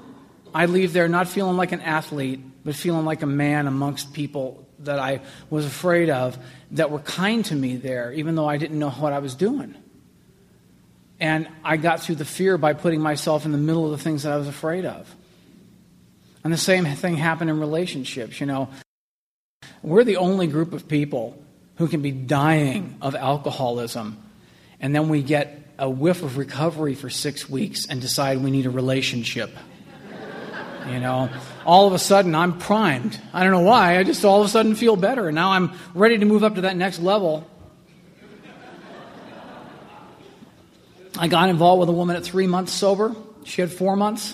I'd leave there not feeling like an athlete, but feeling like a man amongst people that I was afraid of, that were kind to me there, even though I didn't know what I was doing. And I got through the fear by putting myself in the middle of the things that I was afraid of. And the same thing happened in relationships, you know. We're the only group of people who can be dying of alcoholism, and then we get a whiff of recovery for six weeks and decide we need a relationship. You know, all of a sudden I'm primed. I don't know why. I just all of a sudden feel better. And now I'm ready to move up to that next level. I got involved with a woman at three months sober. She had four months.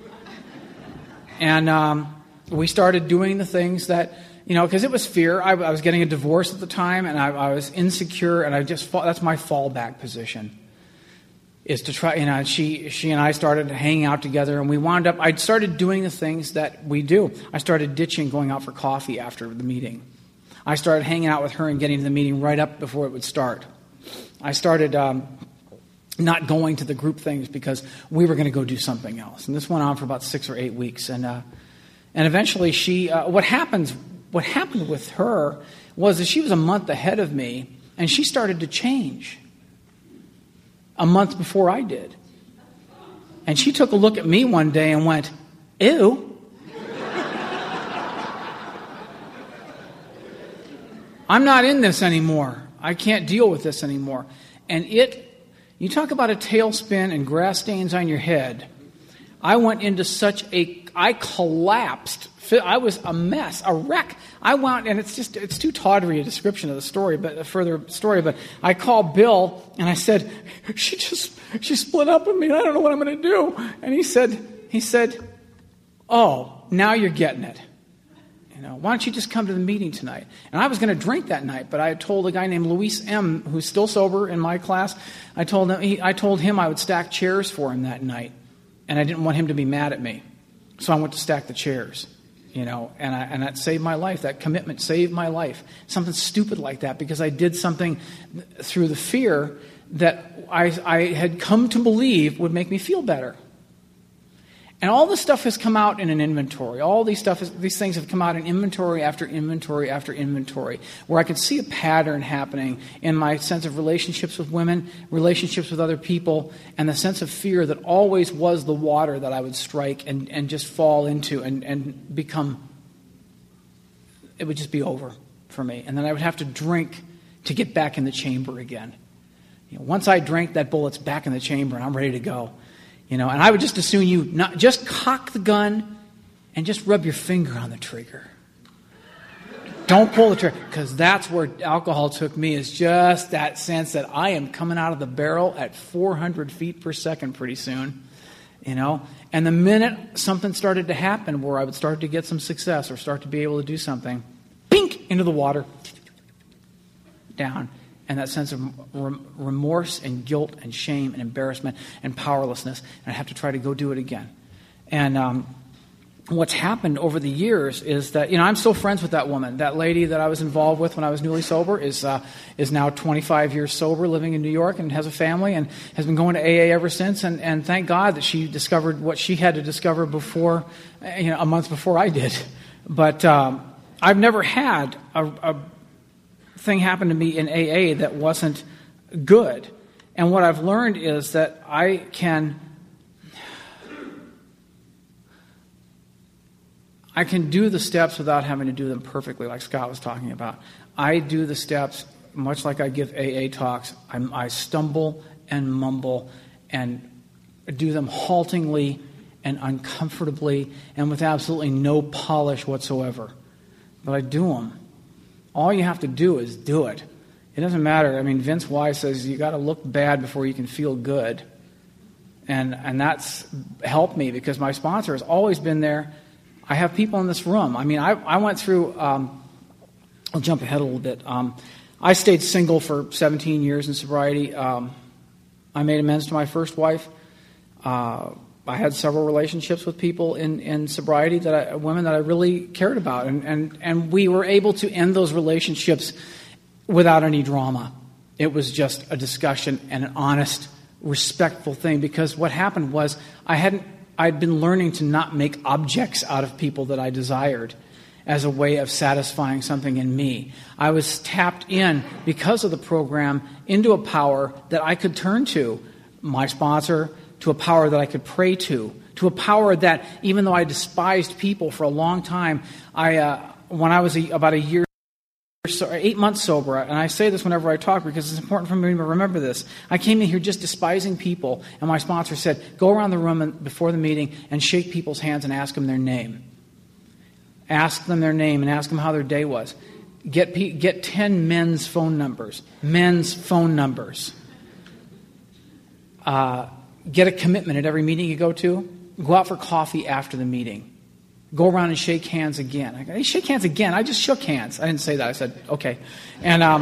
And um, we started doing the things that, you know, because it was fear. I, I was getting a divorce at the time, and I, I was insecure, and I just, that's my fallback position. Is to try, you know, she she and I started hanging out together, and we wound up, I started doing the things that we do. I started ditching going out for coffee after the meeting. I started hanging out with her and getting to the meeting right up before it would start. I started um, not going to the group things because we were going to go do something else. And this went on for about six or eight weeks. And uh, and eventually she, uh, what happens, what happened with her was that she was a month ahead of me, and she started to change a month before I did. And she took a look at me one day and went, ew. I'm not in this anymore. I can't deal with this anymore. And it, you talk about a tailspin and grass stains on your head. I went into such a, I collapsed. I was a mess, a wreck. I went, and it's just, it's too tawdry a description of the story, but a further story, but I called Bill, and I said, she just, she split up with me, and I don't know what I'm going to do. And he said, he said, oh, now you're getting it. You know, why don't you just come to the meeting tonight? And I was going to drink that night, but I had told a guy named Luis M., who's still sober in my class, I told him, he, I told him I would stack chairs for him that night, and I didn't want him to be mad at me. So I went to stack the chairs. You know, and I, and that saved my life. That commitment saved my life. Something stupid like that, because I did something through the fear that I, I had come to believe would make me feel better. And all this stuff has come out in an inventory. All these stuff, is, these things have come out in inventory after inventory after inventory, where I could see a pattern happening in my sense of relationships with women, relationships with other people, and the sense of fear that always was the water that I would strike and, and just fall into and, and become, it would just be over for me. And then I would have to drink to get back in the chamber again. You know, once I drank, that bullet's back in the chamber and I'm ready to go. You know, and I would just as soon you not just cock the gun and just rub your finger on the trigger. Don't pull the trigger, because that's where alcohol took me, is just that sense that I am coming out of the barrel at four hundred feet per second pretty soon. You know, and the minute something started to happen where I would start to get some success or start to be able to do something, pink, into the water, down. And that sense of remorse and guilt and shame and embarrassment and powerlessness. And I have to try to go do it again. And um, what's happened over the years is that, you know, I'm still friends with that woman. That lady that I was involved with when I was newly sober is uh, is now twenty-five years sober, living in New York, and has a family and has been going to A A ever since. And, and thank God that she discovered what she had to discover before, you know, a month before I did. But um, I've never had a, a thing happened to me in A A that wasn't good. And what I've learned is that I can I can do the steps without having to do them perfectly, like Scott was talking about. I do the steps much like I give A A talks. I'm, I stumble and mumble and do them haltingly and uncomfortably and with absolutely no polish whatsoever. But I do them. All you have to do is do it. It doesn't matter. I mean, Vince Wise says you got to look bad before you can feel good. And and that's helped me, because my sponsor has always been there. I have people in this room. I mean, I, I went through, um, I'll jump ahead a little bit. Um, I stayed single for seventeen years in sobriety. Um, I made amends to my first wife. Uh, I had several relationships with people in, in sobriety, that I, women that I really cared about. And, and, and we were able to end those relationships without any drama. It was just a discussion and an honest, respectful thing, because what happened was I hadn't I'd been learning to not make objects out of people that I desired as a way of satisfying something in me. I was tapped in, because of the program, into a power that I could turn to, my sponsor, to a power that I could pray to, to a power that, even though I despised people for a long time, I, uh, when I was a, about a year, so, eight months sober, and I say this whenever I talk because it's important for me to remember this. I came in here just despising people, and my sponsor said, go around the room and, before the meeting and shake people's hands and ask them their name. Ask them their name and ask them how their day was. Get get ten men's phone numbers. Men's phone numbers. Uh, get a commitment at every meeting you go to. Go out for coffee after the meeting. Go around and shake hands again. I go, hey, shake hands again. I just shook hands. I didn't say that. I said, okay. And um,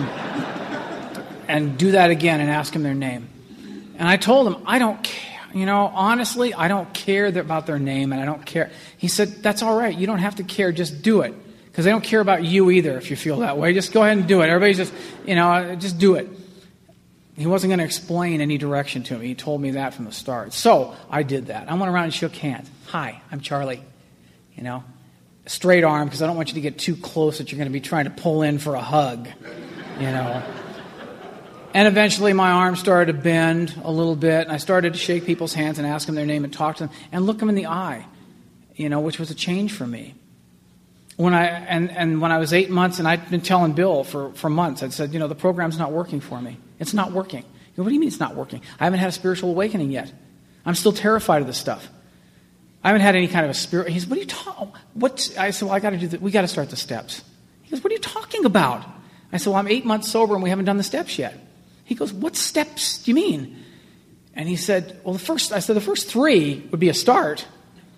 and do that again and ask them their name. And I told him, I don't care. You know, honestly, I don't care about their name, and I don't care. He said, that's all right. You don't have to care. Just do it. Because they don't care about you either if you feel that way. Just go ahead and do it. Everybody's just, you know, just do it. He wasn't going to explain any direction to me. He told me that from the start. So I did that. I went around and shook hands. Hi, I'm Charlie. You know, straight arm, because I don't want you to get too close that you're going to be trying to pull in for a hug. You know. And eventually my arm started to bend a little bit, and I started to shake people's hands and ask them their name and talk to them and look them in the eye, you know, which was a change for me. When I and, and when I was eight months, and I'd been telling Bill for, for months, I'd said, you know, the program's not working for me. It's not working. He goes, what do you mean it's not working? I haven't had a spiritual awakening yet. I'm still terrified of this stuff. I haven't had any kind of a spirit. He said, what are you talking? What? I said, well, I got to do that. We got to start the steps. He goes, what are you talking about? I said, well, I'm eight months sober and we haven't done the steps yet. He goes, what steps do you mean? And he said, well, the first, I said, the first three would be a start.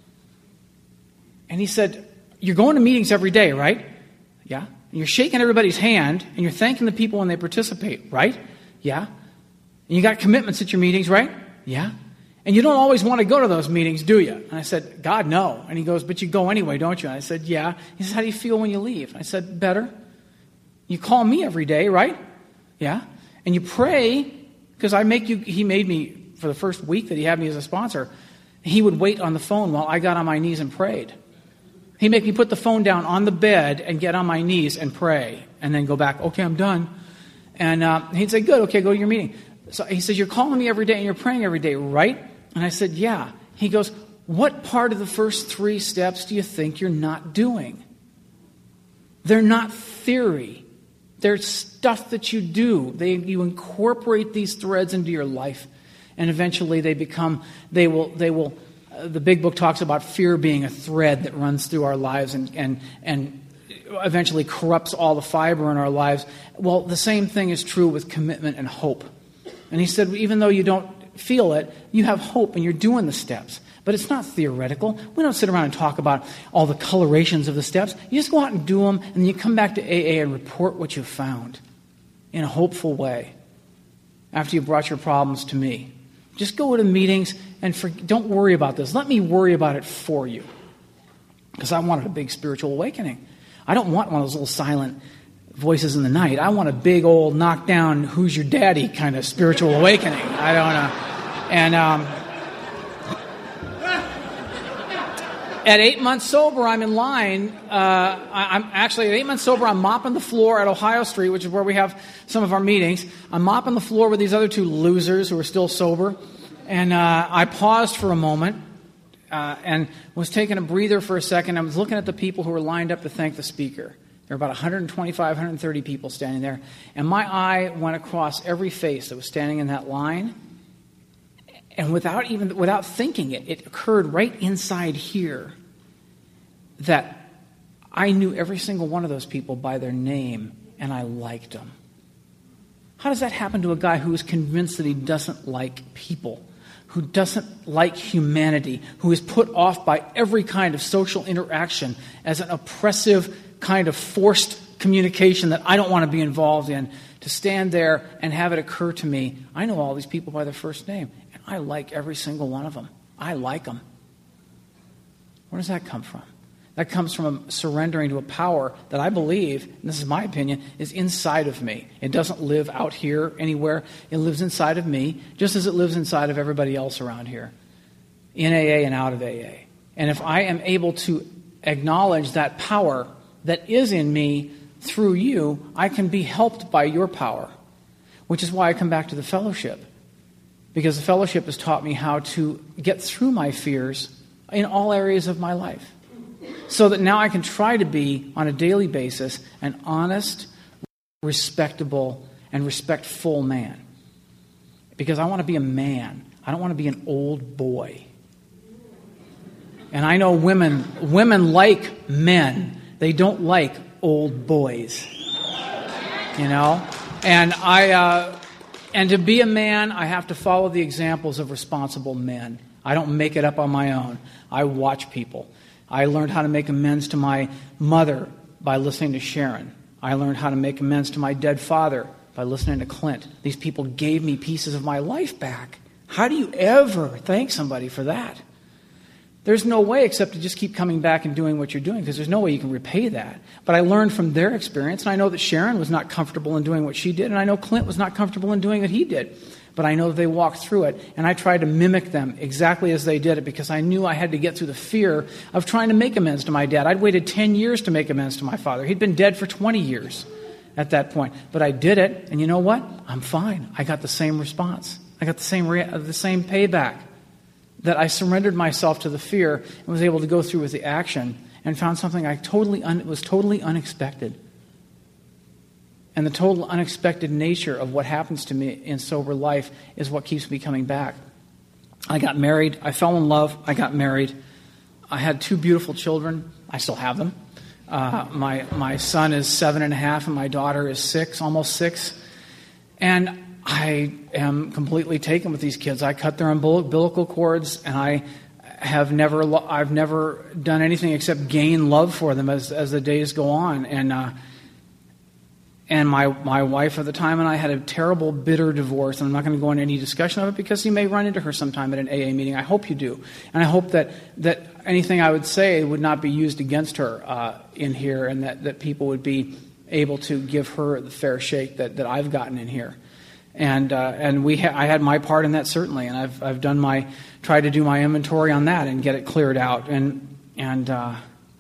And he said, you're going to meetings every day, right? Yeah. And you're shaking everybody's hand and you're thanking the people when they participate, right? Yeah. And you got commitments at your meetings, right? Yeah. And you don't always want to go to those meetings, do you? And I said, God, no. And he goes, but you go anyway, don't you? And I said, yeah. He says, how do you feel when you leave? I said, better. You call me every day, right? Yeah. And you pray, because I make you, he made me, for the first week that he had me as a sponsor, he would wait on the phone while I got on my knees and prayed. He'd make me put the phone down on the bed and get on my knees and pray, and then go back, okay, I'm done. And uh, he'd say, good, okay, go to your meeting. So he says, you're calling me every day and you're praying every day, right? And I said, yeah. He goes, what part of the first three steps do you think you're not doing? They're not theory. They're stuff that you do. They, you incorporate these threads into your life, and eventually they become, they will, they will, uh, the big book talks about fear being a thread that runs through our lives and, and, and eventually corrupts all the fiber in our lives. Well, the same thing is true with commitment and hope. And he said, even though you don't feel it, you have hope and you're doing the steps. But it's not theoretical. We don't sit around and talk about all the colorations of the steps. You just go out and do them, and then you come back to A A and report what you found in a hopeful way after you brought your problems to me. Just go to meetings and for, don't worry about this. Let me worry about it for you, because I wanted a big spiritual awakening. I don't want one of those little silent voices in the night. I want a big old knockdown, who's your daddy kind of spiritual awakening. I don't know. And um, at eight months sober, I'm in line. Uh, I, I'm actually at eight months sober. I'm mopping the floor at Ohio Street, which is where we have some of our meetings. I'm mopping the floor with these other two losers who are still sober. And uh, I paused for a moment uh, and was taking a breather for a second. I was looking at the people who were lined up to thank the speaker. There were about one hundred twenty-five, one hundred thirty people standing there. And my eye went across every face that was standing in that line. And without even without thinking it, it occurred right inside here that I knew every single one of those people by their name, and I liked them. How does that happen to a guy who is convinced that he doesn't like people, who doesn't like humanity, who is put off by every kind of social interaction as an oppressive kind of forced communication that I don't want to be involved in, to stand there and have it occur to me, I know all these people by their first name, and I like every single one of them. I like them. Where does that come from? That comes from surrendering to a power that I believe, and this is my opinion, is inside of me. It doesn't live out here anywhere. It lives inside of me, just as it lives inside of everybody else around here. in A A and out of A A. And if I am able to acknowledge that power that is in me through you, I can be helped by your power, which is why I come back to the fellowship. Because the fellowship has taught me how to get through my fears in all areas of my life. So that now I can try to be, on a daily basis, an honest, respectable, and respectful man. Because I want to be a man. I don't want to be an old boy. And I know women, women like men. They don't like old boys. You know? And I, uh, and to be a man, I have to follow the examples of responsible men. I don't make it up on my own. I watch people. I learned how to make amends to my mother by listening to Sharon. I learned how to make amends to my dead father by listening to Clint. These people gave me pieces of my life back. How do you ever thank somebody for that? There's no way except to just keep coming back and doing what you're doing, because there's no way you can repay that. But I learned from their experience, and I know that Sharon was not comfortable in doing what she did, and I know Clint was not comfortable in doing what he did. But I know that they walked through it, and I tried to mimic them exactly as they did it, because I knew I had to get through the fear of trying to make amends to my dad. I'd waited ten years to make amends to my father. He'd been dead for twenty years at that point. But I did it, and you know what? I'm fine. I got the same response. I got the same rea- the same payback. That I surrendered myself to the fear and was able to go through with the action and found something I totally un- was totally unexpected. And the total unexpected nature of what happens to me in sober life is what keeps me coming back. I got married. I fell in love. I got married. I had two beautiful children. I still have them. Uh, my my son is seven and a half, and my daughter is six, almost six. And I am completely taken with these kids. I cut their umbilical cords, and I have never, I've never done anything except gain love for them as as the days go on. And uh, and my my wife at the time and I had a terrible, bitter divorce. And I'm not going to go into any discussion of it because you may run into her sometime at an A A meeting. I hope you do, and I hope that that anything I would say would not be used against her uh, in here, and that that people would be able to give her the fair shake that that I've gotten in here. And uh, and we ha- I had my part in that, certainly, and I've I've done my tried to do my inventory on that and get it cleared out. And and uh,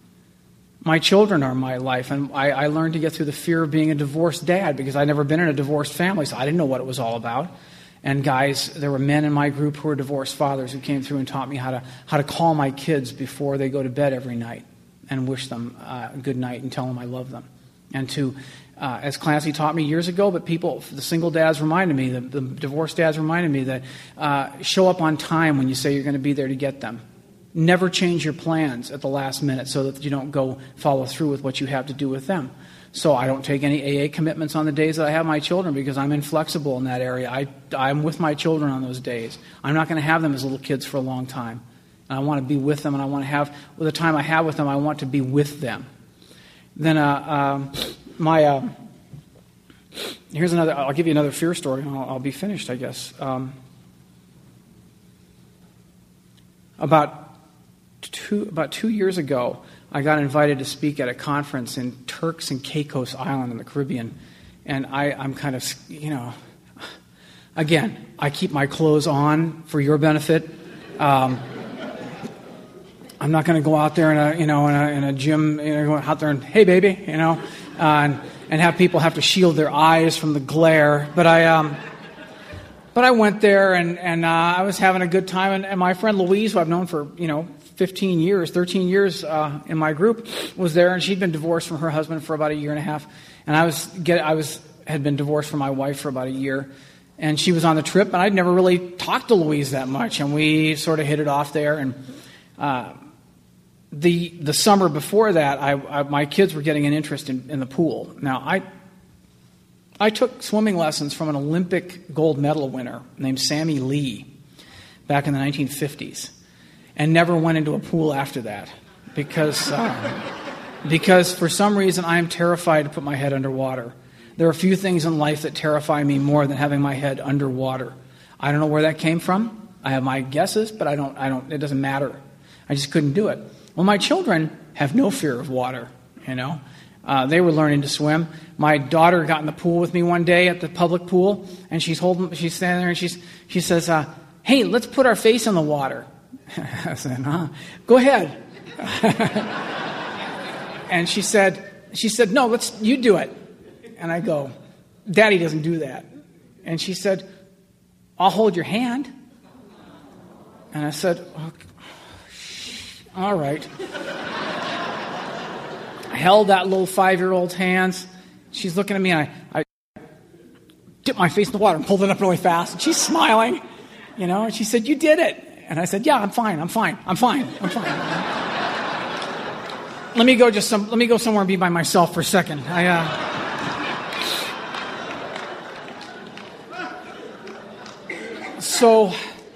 my children are my life, and I, I learned to get through the fear of being a divorced dad because I'd never been in a divorced family, so I didn't know what it was all about. And guys, there were men in my group who were divorced fathers who came through and taught me how to how to call my kids before they go to bed every night and wish them uh, good night and tell them I love them, and to. Uh, as Clancy taught me years ago, but people, the single dads reminded me, the, the divorced dads reminded me that uh, show up on time when you say you're going to be there to get them. Never change your plans at the last minute so that you don't go follow through with what you have to do with them. So I don't take any A A commitments on the days that I have my children because I'm inflexible in that area. I, I'm with my children on those days. I'm not going to have them as little kids for a long time. And I want to be with them, and I want to have, with the time I have with them, I want to be with them. Then uh, um, my, uh, here's another, I'll give you another fear story, and I'll, I'll be finished, I guess. Um, about two, about two years ago, I got invited to speak at a conference in Turks and Caicos Island in the Caribbean. And I, I'm kind of, you know, again, I keep my clothes on for your benefit. Um, I'm not going to go out there in a, you know, in a, in a gym, you know, go out there and, hey, baby, you know, uh, and, and have people have to shield their eyes from the glare. But I, um, but I went there, and, and uh, I was having a good time. And, and my friend Louise, who I've known for, you know, fifteen years, thirteen years uh, in my group, was there, and she'd been divorced from her husband for about a year and a half. And I was get, I was had been divorced from my wife for about a year. And she was on the trip, and I'd never really talked to Louise that much. And we sort of hit it off there. And uh, the the summer before that, I, I, my kids were getting an interest in, in the pool. Now, I I took swimming lessons from an Olympic gold medal winner named Sammy Lee back in the nineteen fifties, and never went into a pool after that because uh, because for some reason I am terrified to put my head underwater. There are a few things in life that terrify me more than having my head underwater. I don't know where that came from. I have my guesses, but I don't. I don't. It doesn't matter. I just couldn't do it. Well, my children have no fear of water. You know, uh, they were learning to swim. My daughter got in the pool with me one day at the public pool, and she's holding. She's standing there, and she's she says, uh, "Hey, let's put our face in the water." I said, huh? Go ahead. And she said, she said, no, let's, you do it. And I go, Daddy doesn't do that. And she said, I'll hold your hand. And I said, okay, all right. I held that little five-year-old's hands. She's looking at me, and I, I dipped my face in the water and pulled it up really fast. And she's smiling, you know, and she said, you did it. And I said, yeah, I'm fine, I'm fine, I'm fine, I'm fine. Let me go just some, let me go somewhere and be by myself for a second. I, uh... So...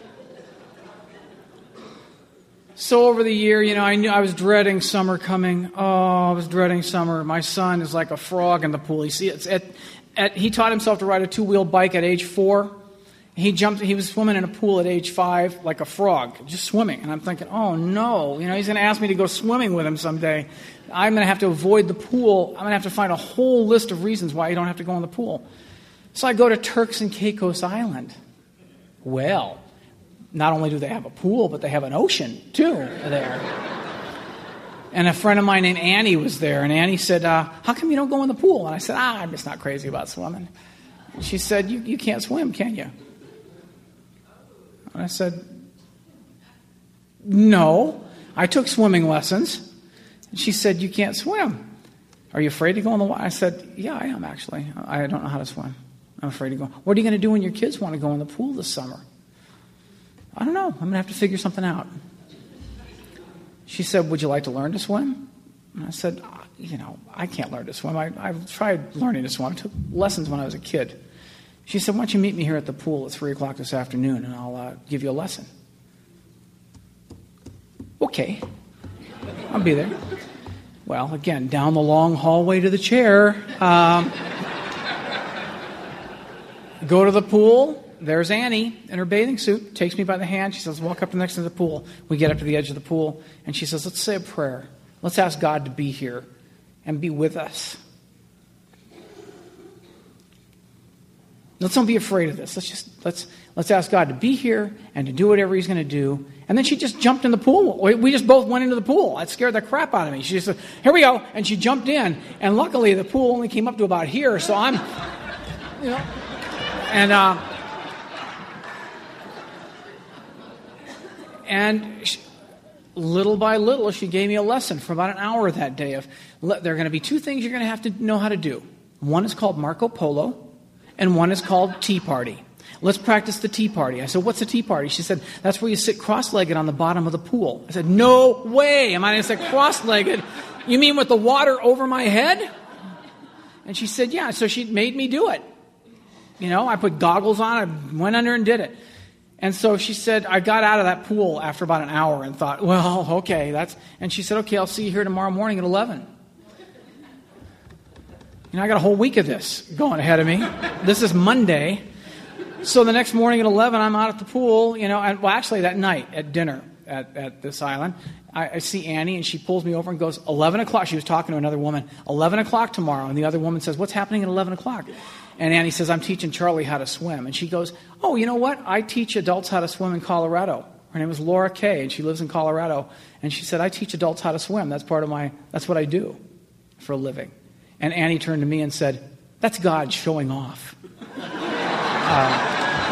So over the year, you know, I knew I was dreading summer coming. Oh, I was dreading summer. My son is like a frog in the pool. He see, it's at, at, he taught himself to ride a two-wheel bike at age four. He jumped. He was swimming in a pool at age five, like a frog, just swimming. And I'm thinking, oh no, you know, he's going to ask me to go swimming with him someday. I'm going to have to avoid the pool. I'm going to have to find a whole list of reasons why you don't have to go in the pool. So I go to Turks and Caicos Island. Well. Not only do they have a pool, but they have an ocean, too, there. And a friend of mine named Annie was there, and Annie said, uh, how come you don't go in the pool? And I said, ah, I'm just not crazy about swimming. And she said, you, you can't swim, can you? And I said, no. I took swimming lessons. And she said, you can't swim. Are you afraid to go in the water? I said, yeah, I am, actually. I don't know how to swim. I'm afraid to go. What are you going to do when your kids want to go in the pool this summer? I don't know. I'm going to have to figure something out. She said, would you like to learn to swim? And I said, you know, I can't learn to swim. I, I've tried learning to swim. I took lessons when I was a kid. She said, why don't you meet me here at the pool at three o'clock this afternoon, and I'll uh, give you a lesson. Okay. I'll be there. Well, again, down the long hallway to the chair. Um, go to the pool. There's Annie in her bathing suit, takes me by the hand. She says, walk up to next to the pool. We get up to the edge of the pool, and she says, let's say a prayer. Let's ask God to be here and be with us. Let's don't be afraid of this. Let's just let's let's ask God to be here and to do whatever He's going to do. And then she just jumped in the pool. We just both went into the pool. That scared the crap out of me. She just said, here we go. And she jumped in. And luckily, the pool only came up to about here. So I'm, you know, and... uh And she, little by little, she gave me a lesson for about an hour that day of, there are going to be two things you're going to have to know how to do. One is called Marco Polo, and one is called Tea Party. Let's practice the tea party. I said, what's a tea party? She said, that's where you sit cross-legged on the bottom of the pool. I said, no way am I going to sit cross-legged. You mean with the water over my head? And she said, yeah. So she made me do it. You know, I put goggles on, I went under and did it. And so she said, I got out of that pool after about an hour and thought, well, okay, that's... And she said, okay, I'll see you here tomorrow morning at eleven. You know, I got a whole week of this going ahead of me. This is Monday. So the next morning at eleven, I'm out at the pool, you know, and well, actually that night at dinner at, at this island, I, I see Annie, and she pulls me over and goes, eleven o'clock. She was talking to another woman, eleven o'clock tomorrow. And the other woman says, what's happening at eleven o'clock? And Annie says, I'm teaching Charlie how to swim. And she goes, oh, you know what? I teach adults how to swim in Colorado. Her name is Laura Kay, and she lives in Colorado. And she said, I teach adults how to swim. That's part of my, that's what I do for a living. And Annie turned to me and said, that's God showing off. uh,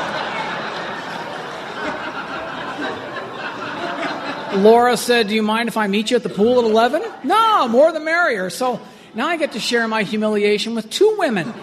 Laura said, do you mind if I meet you at the pool at eleven? No, more the merrier. So now I get to share my humiliation with two women.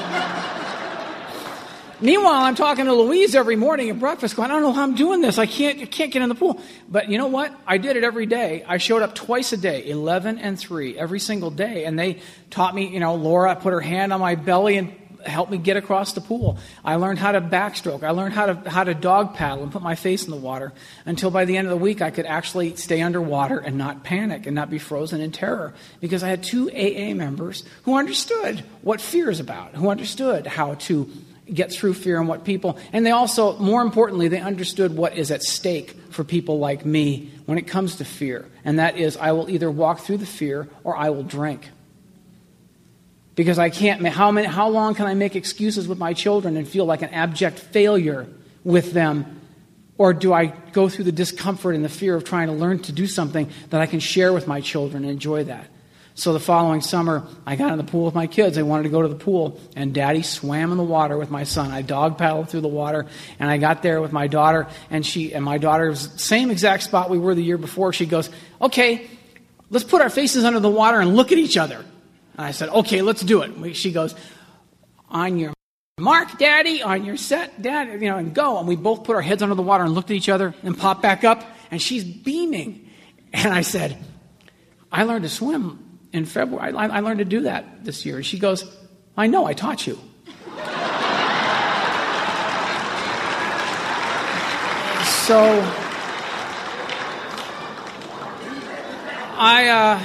Meanwhile, I'm talking to Louise every morning at breakfast going, I don't know how I'm doing this. I can't, I can't get in the pool. But you know what? I did it every day. I showed up twice a day, eleven and three, every single day. And they taught me, you know, Laura put her hand on my belly and helped me get across the pool. I learned how to backstroke. I learned how to how to dog paddle and put my face in the water until by the end of the week I could actually stay underwater and not panic and not be frozen in terror because I had two A A members who understood what fear is about, who understood how to get through fear and what people, and they also, more importantly, they understood what is at stake for people like me when it comes to fear. And that is, I will either walk through the fear or I will drink. Because I can't, how many, how long can I make excuses with my children and feel like an abject failure with them Or do I go through the discomfort and the fear of trying to learn to do something that I can share with my children and enjoy that? So the following summer, I got in the pool with my kids. They wanted to go to the pool, and Daddy swam in the water with my son. I dog paddled through the water, and I got there with my daughter, and she and my daughter's same exact spot we were the year before. She goes, okay, let's put our faces under the water and look at each other. And I said, okay, let's do it. She goes, on your mark, Daddy, on your set, Dad, you know, and go. And we both put our heads under the water and looked at each other and popped back up, and she's beaming. And I said, I learned to swim in February. I, I learned to do that this year. And she goes, I know, I taught you. So, I, uh,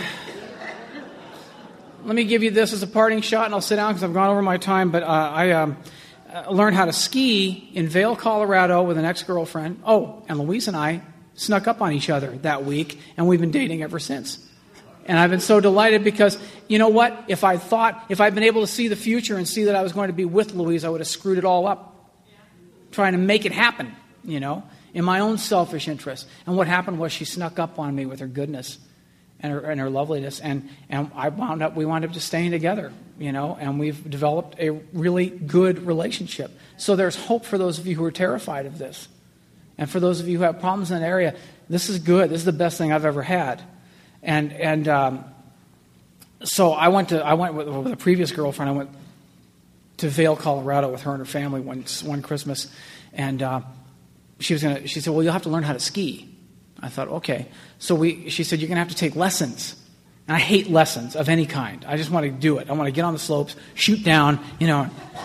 let me give you this as a parting shot, and I'll sit down because I've gone over my time, but uh, I um, learned how to ski in Vail, Colorado with an ex-girlfriend. Oh, and Louise and I snuck up on each other that week, and we've been dating ever since. And I've been so delighted because, you know what? If I thought, if I'd been able to see the future and see that I was going to be with Louise, I would have screwed it all up, trying to make it happen, you know, in my own selfish interest. And what happened was she snuck up on me with her goodness and her, and her loveliness, and, and I wound up, we wound up just staying together, you know, and we've developed a really good relationship. So there's hope for those of you who are terrified of this. And for those of you who have problems in that area, this is good. This is the best thing I've ever had. And and um, so I went to I went with, with a previous girlfriend. I went to Vail, Colorado, with her and her family one one Christmas, and uh, she was gonna. She said, "Well, you'll have to learn how to ski." I thought, okay. So we. She said, "You're gonna have to take lessons." And I hate lessons of any kind. I just want to do it. I want to get on the slopes, shoot down, you know.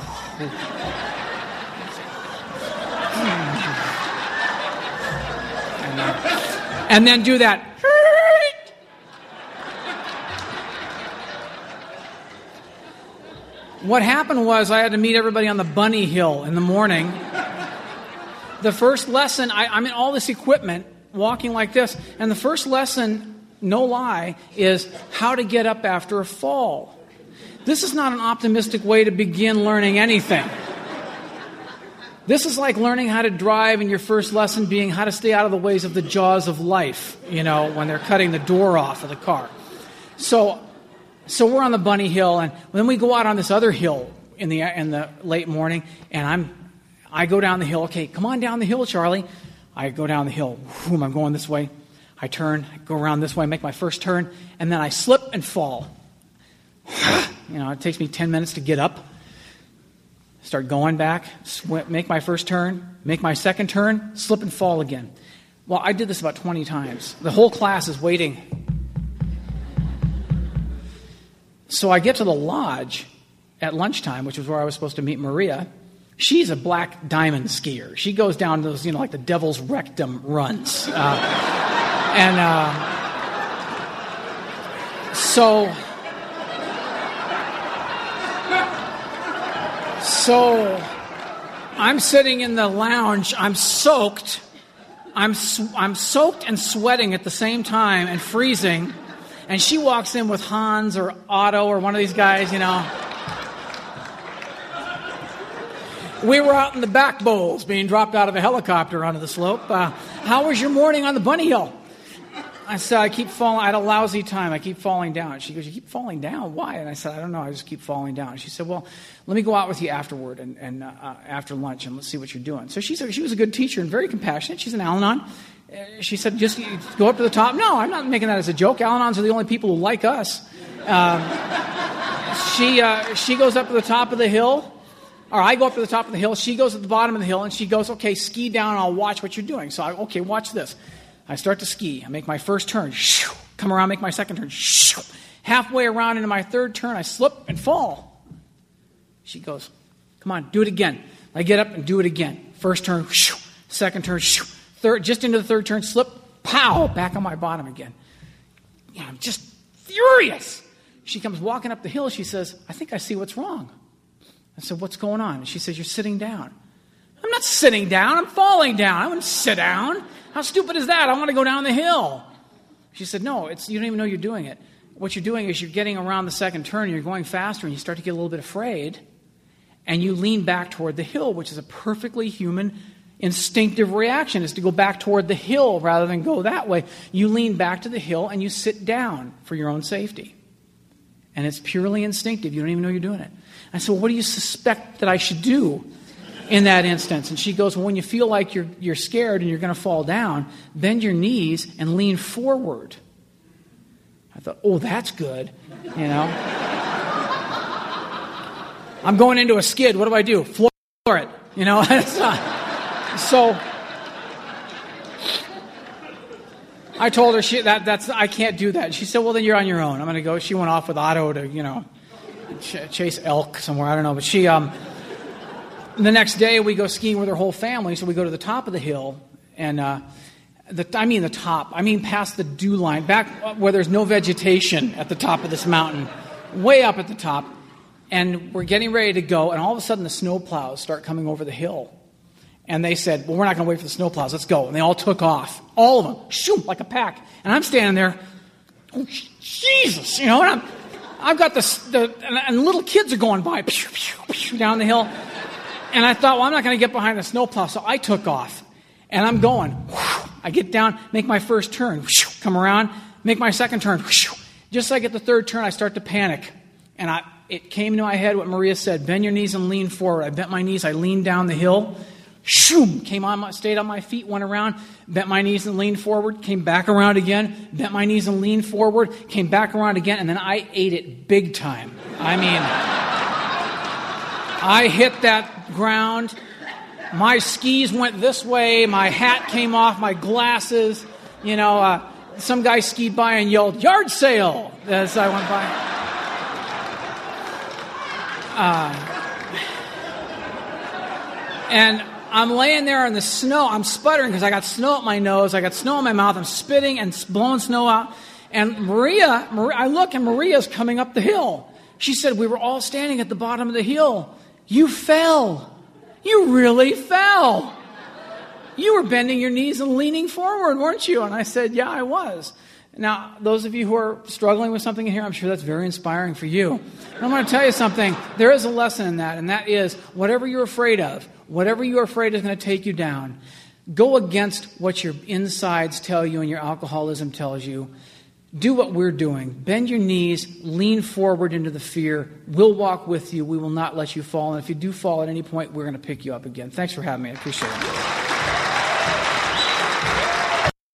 and, uh, and then do that. What happened was I had to meet everybody on the bunny hill in the morning. The first lesson, I, I'm in all this equipment, walking like this, and the first lesson, no lie, is how to get up after a fall. This is not an optimistic way to begin learning anything. This is like learning how to drive, and your first lesson being how to stay out of the ways of the jaws of life, you know, when they're cutting the door off of the car. So... So we're on the bunny hill, and then we go out on this other hill in the in the late morning, and I'm I go down the hill. Okay, come on down the hill, Charlie. I go down the hill. Boom, I'm going this way. I turn, I go around this way, make my first turn, and then I slip and fall. You know, it takes me ten minutes to get up. Start going back, sw- make my first turn, make my second turn, slip and fall again. Well, I did this about twenty times. The whole class is waiting. So I get to the lodge at lunchtime, which is where I was supposed to meet Maria. She's a black diamond skier. She goes down those, you know, like the devil's rectum runs. Uh, and uh, so, so I'm sitting in the lounge. I'm soaked. I'm I'm soaked and sweating at the same time and freezing. And she walks in with Hans or Otto or one of these guys, you know. We were out in the back bowls being dropped out of a helicopter onto the slope. Uh, how was your morning on the bunny hill? I said, I keep falling. I had a lousy time. I keep falling down. She goes, you keep falling down? Why? And I said, I don't know. I just keep falling down. She said, well, let me go out with you afterward and, and uh, after lunch, and let's see what you're doing. So she's a, she was a good teacher and very compassionate. She's an Al-Anon. She said, just go up to the top. No, I'm not making that as a joke. Al-Anons are the only people who like us. Um, she uh, she goes up to the top of the hill, or I go up to the top of the hill. She goes at the bottom of the hill, and she goes, okay, ski down, and I'll watch what you're doing. So, I, okay, watch this. I start to ski. I make my first turn. Come around, make my second turn. Halfway around into my third turn, I slip and fall. She goes, come on, do it again. I get up and do it again. First turn, second turn, third, just into the third turn, slip, pow, back on my bottom again. Yeah, I'm just furious. She comes walking up the hill. She says, I think I see what's wrong. I said, what's going on? And she says, you're sitting down. I'm not sitting down. I'm falling down. I wouldn't sit down. How stupid is that? I want to go down the hill. She said, no, it's you don't even know you're doing it. What you're doing is you're getting around the second turn, and you're going faster, and you start to get a little bit afraid, and you lean back toward the hill, which is a perfectly human instinctive reaction is to go back toward the hill rather than go that way. You lean back to the hill and you sit down for your own safety. And it's purely instinctive. You don't even know you're doing it. I said, well, what do you suspect that I should do in that instance? And she goes, well, when you feel like you're you're scared and you're going to fall down, bend your knees and lean forward. I thought, oh, that's good, you know. I'm going into a skid. What do I do? Floor it, you know. So I told her she that that's I can't do that. She said, well, then you're on your own. I'm going to go. She went off with Otto to, you know, ch- chase elk somewhere. I don't know. But she, um, the next day we go skiing with her whole family. So we go to the top of the hill. And uh, the I mean the top. I mean past the dew line. Back where there's no vegetation at the top of this mountain. Way up at the top. And we're getting ready to go. And all of a sudden the snow plows start coming over the hill. And they said, well, we're not going to wait for the snow plows. Let's go. And they all took off. All of them. Shoot, like a pack. And I'm standing there. Oh, Jesus. You know, and I'm, I've got this, the, and, and little kids are going by pew, pew, pew, down the hill. And I thought, well, I'm not going to get behind the snow plow. So I took off. And I'm going. Whew. I get down, make my first turn. Whew, come around, make my second turn. Whew. Just as I get the third turn, I start to panic. And I, it came into my head what Maria said, bend your knees and lean forward. I bent my knees. I leaned down the hill. Shoom, came on, my, stayed on my feet, went around, bent my knees and leaned forward, came back around again, bent my knees and leaned forward, came back around again, and then I ate it big time. I mean, I hit that ground, my skis went this way, my hat came off, my glasses, you know, uh, some guy skied by and yelled, yard sale, as I went by. Uh, and I'm laying there in the snow. I'm sputtering because I got snow up my nose. I got snow in my mouth. I'm spitting and blowing snow out. And Maria, Maria, I look and Maria's coming up the hill. She said, we were all standing at the bottom of the hill. You fell. You really fell. You were bending your knees and leaning forward, weren't you? And I said, yeah, I was. Now, those of you who are struggling with something in here, I'm sure that's very inspiring for you. And I'm going to tell you something. There is a lesson in that, and that is whatever you're afraid of, whatever you're afraid is going to take you down, go against what your insides tell you and your alcoholism tells you. Do what we're doing. Bend your knees, lean forward into the fear. We'll walk with you. We will not let you fall. And if you do fall at any point, we're going to pick you up again. Thanks for having me. I appreciate it.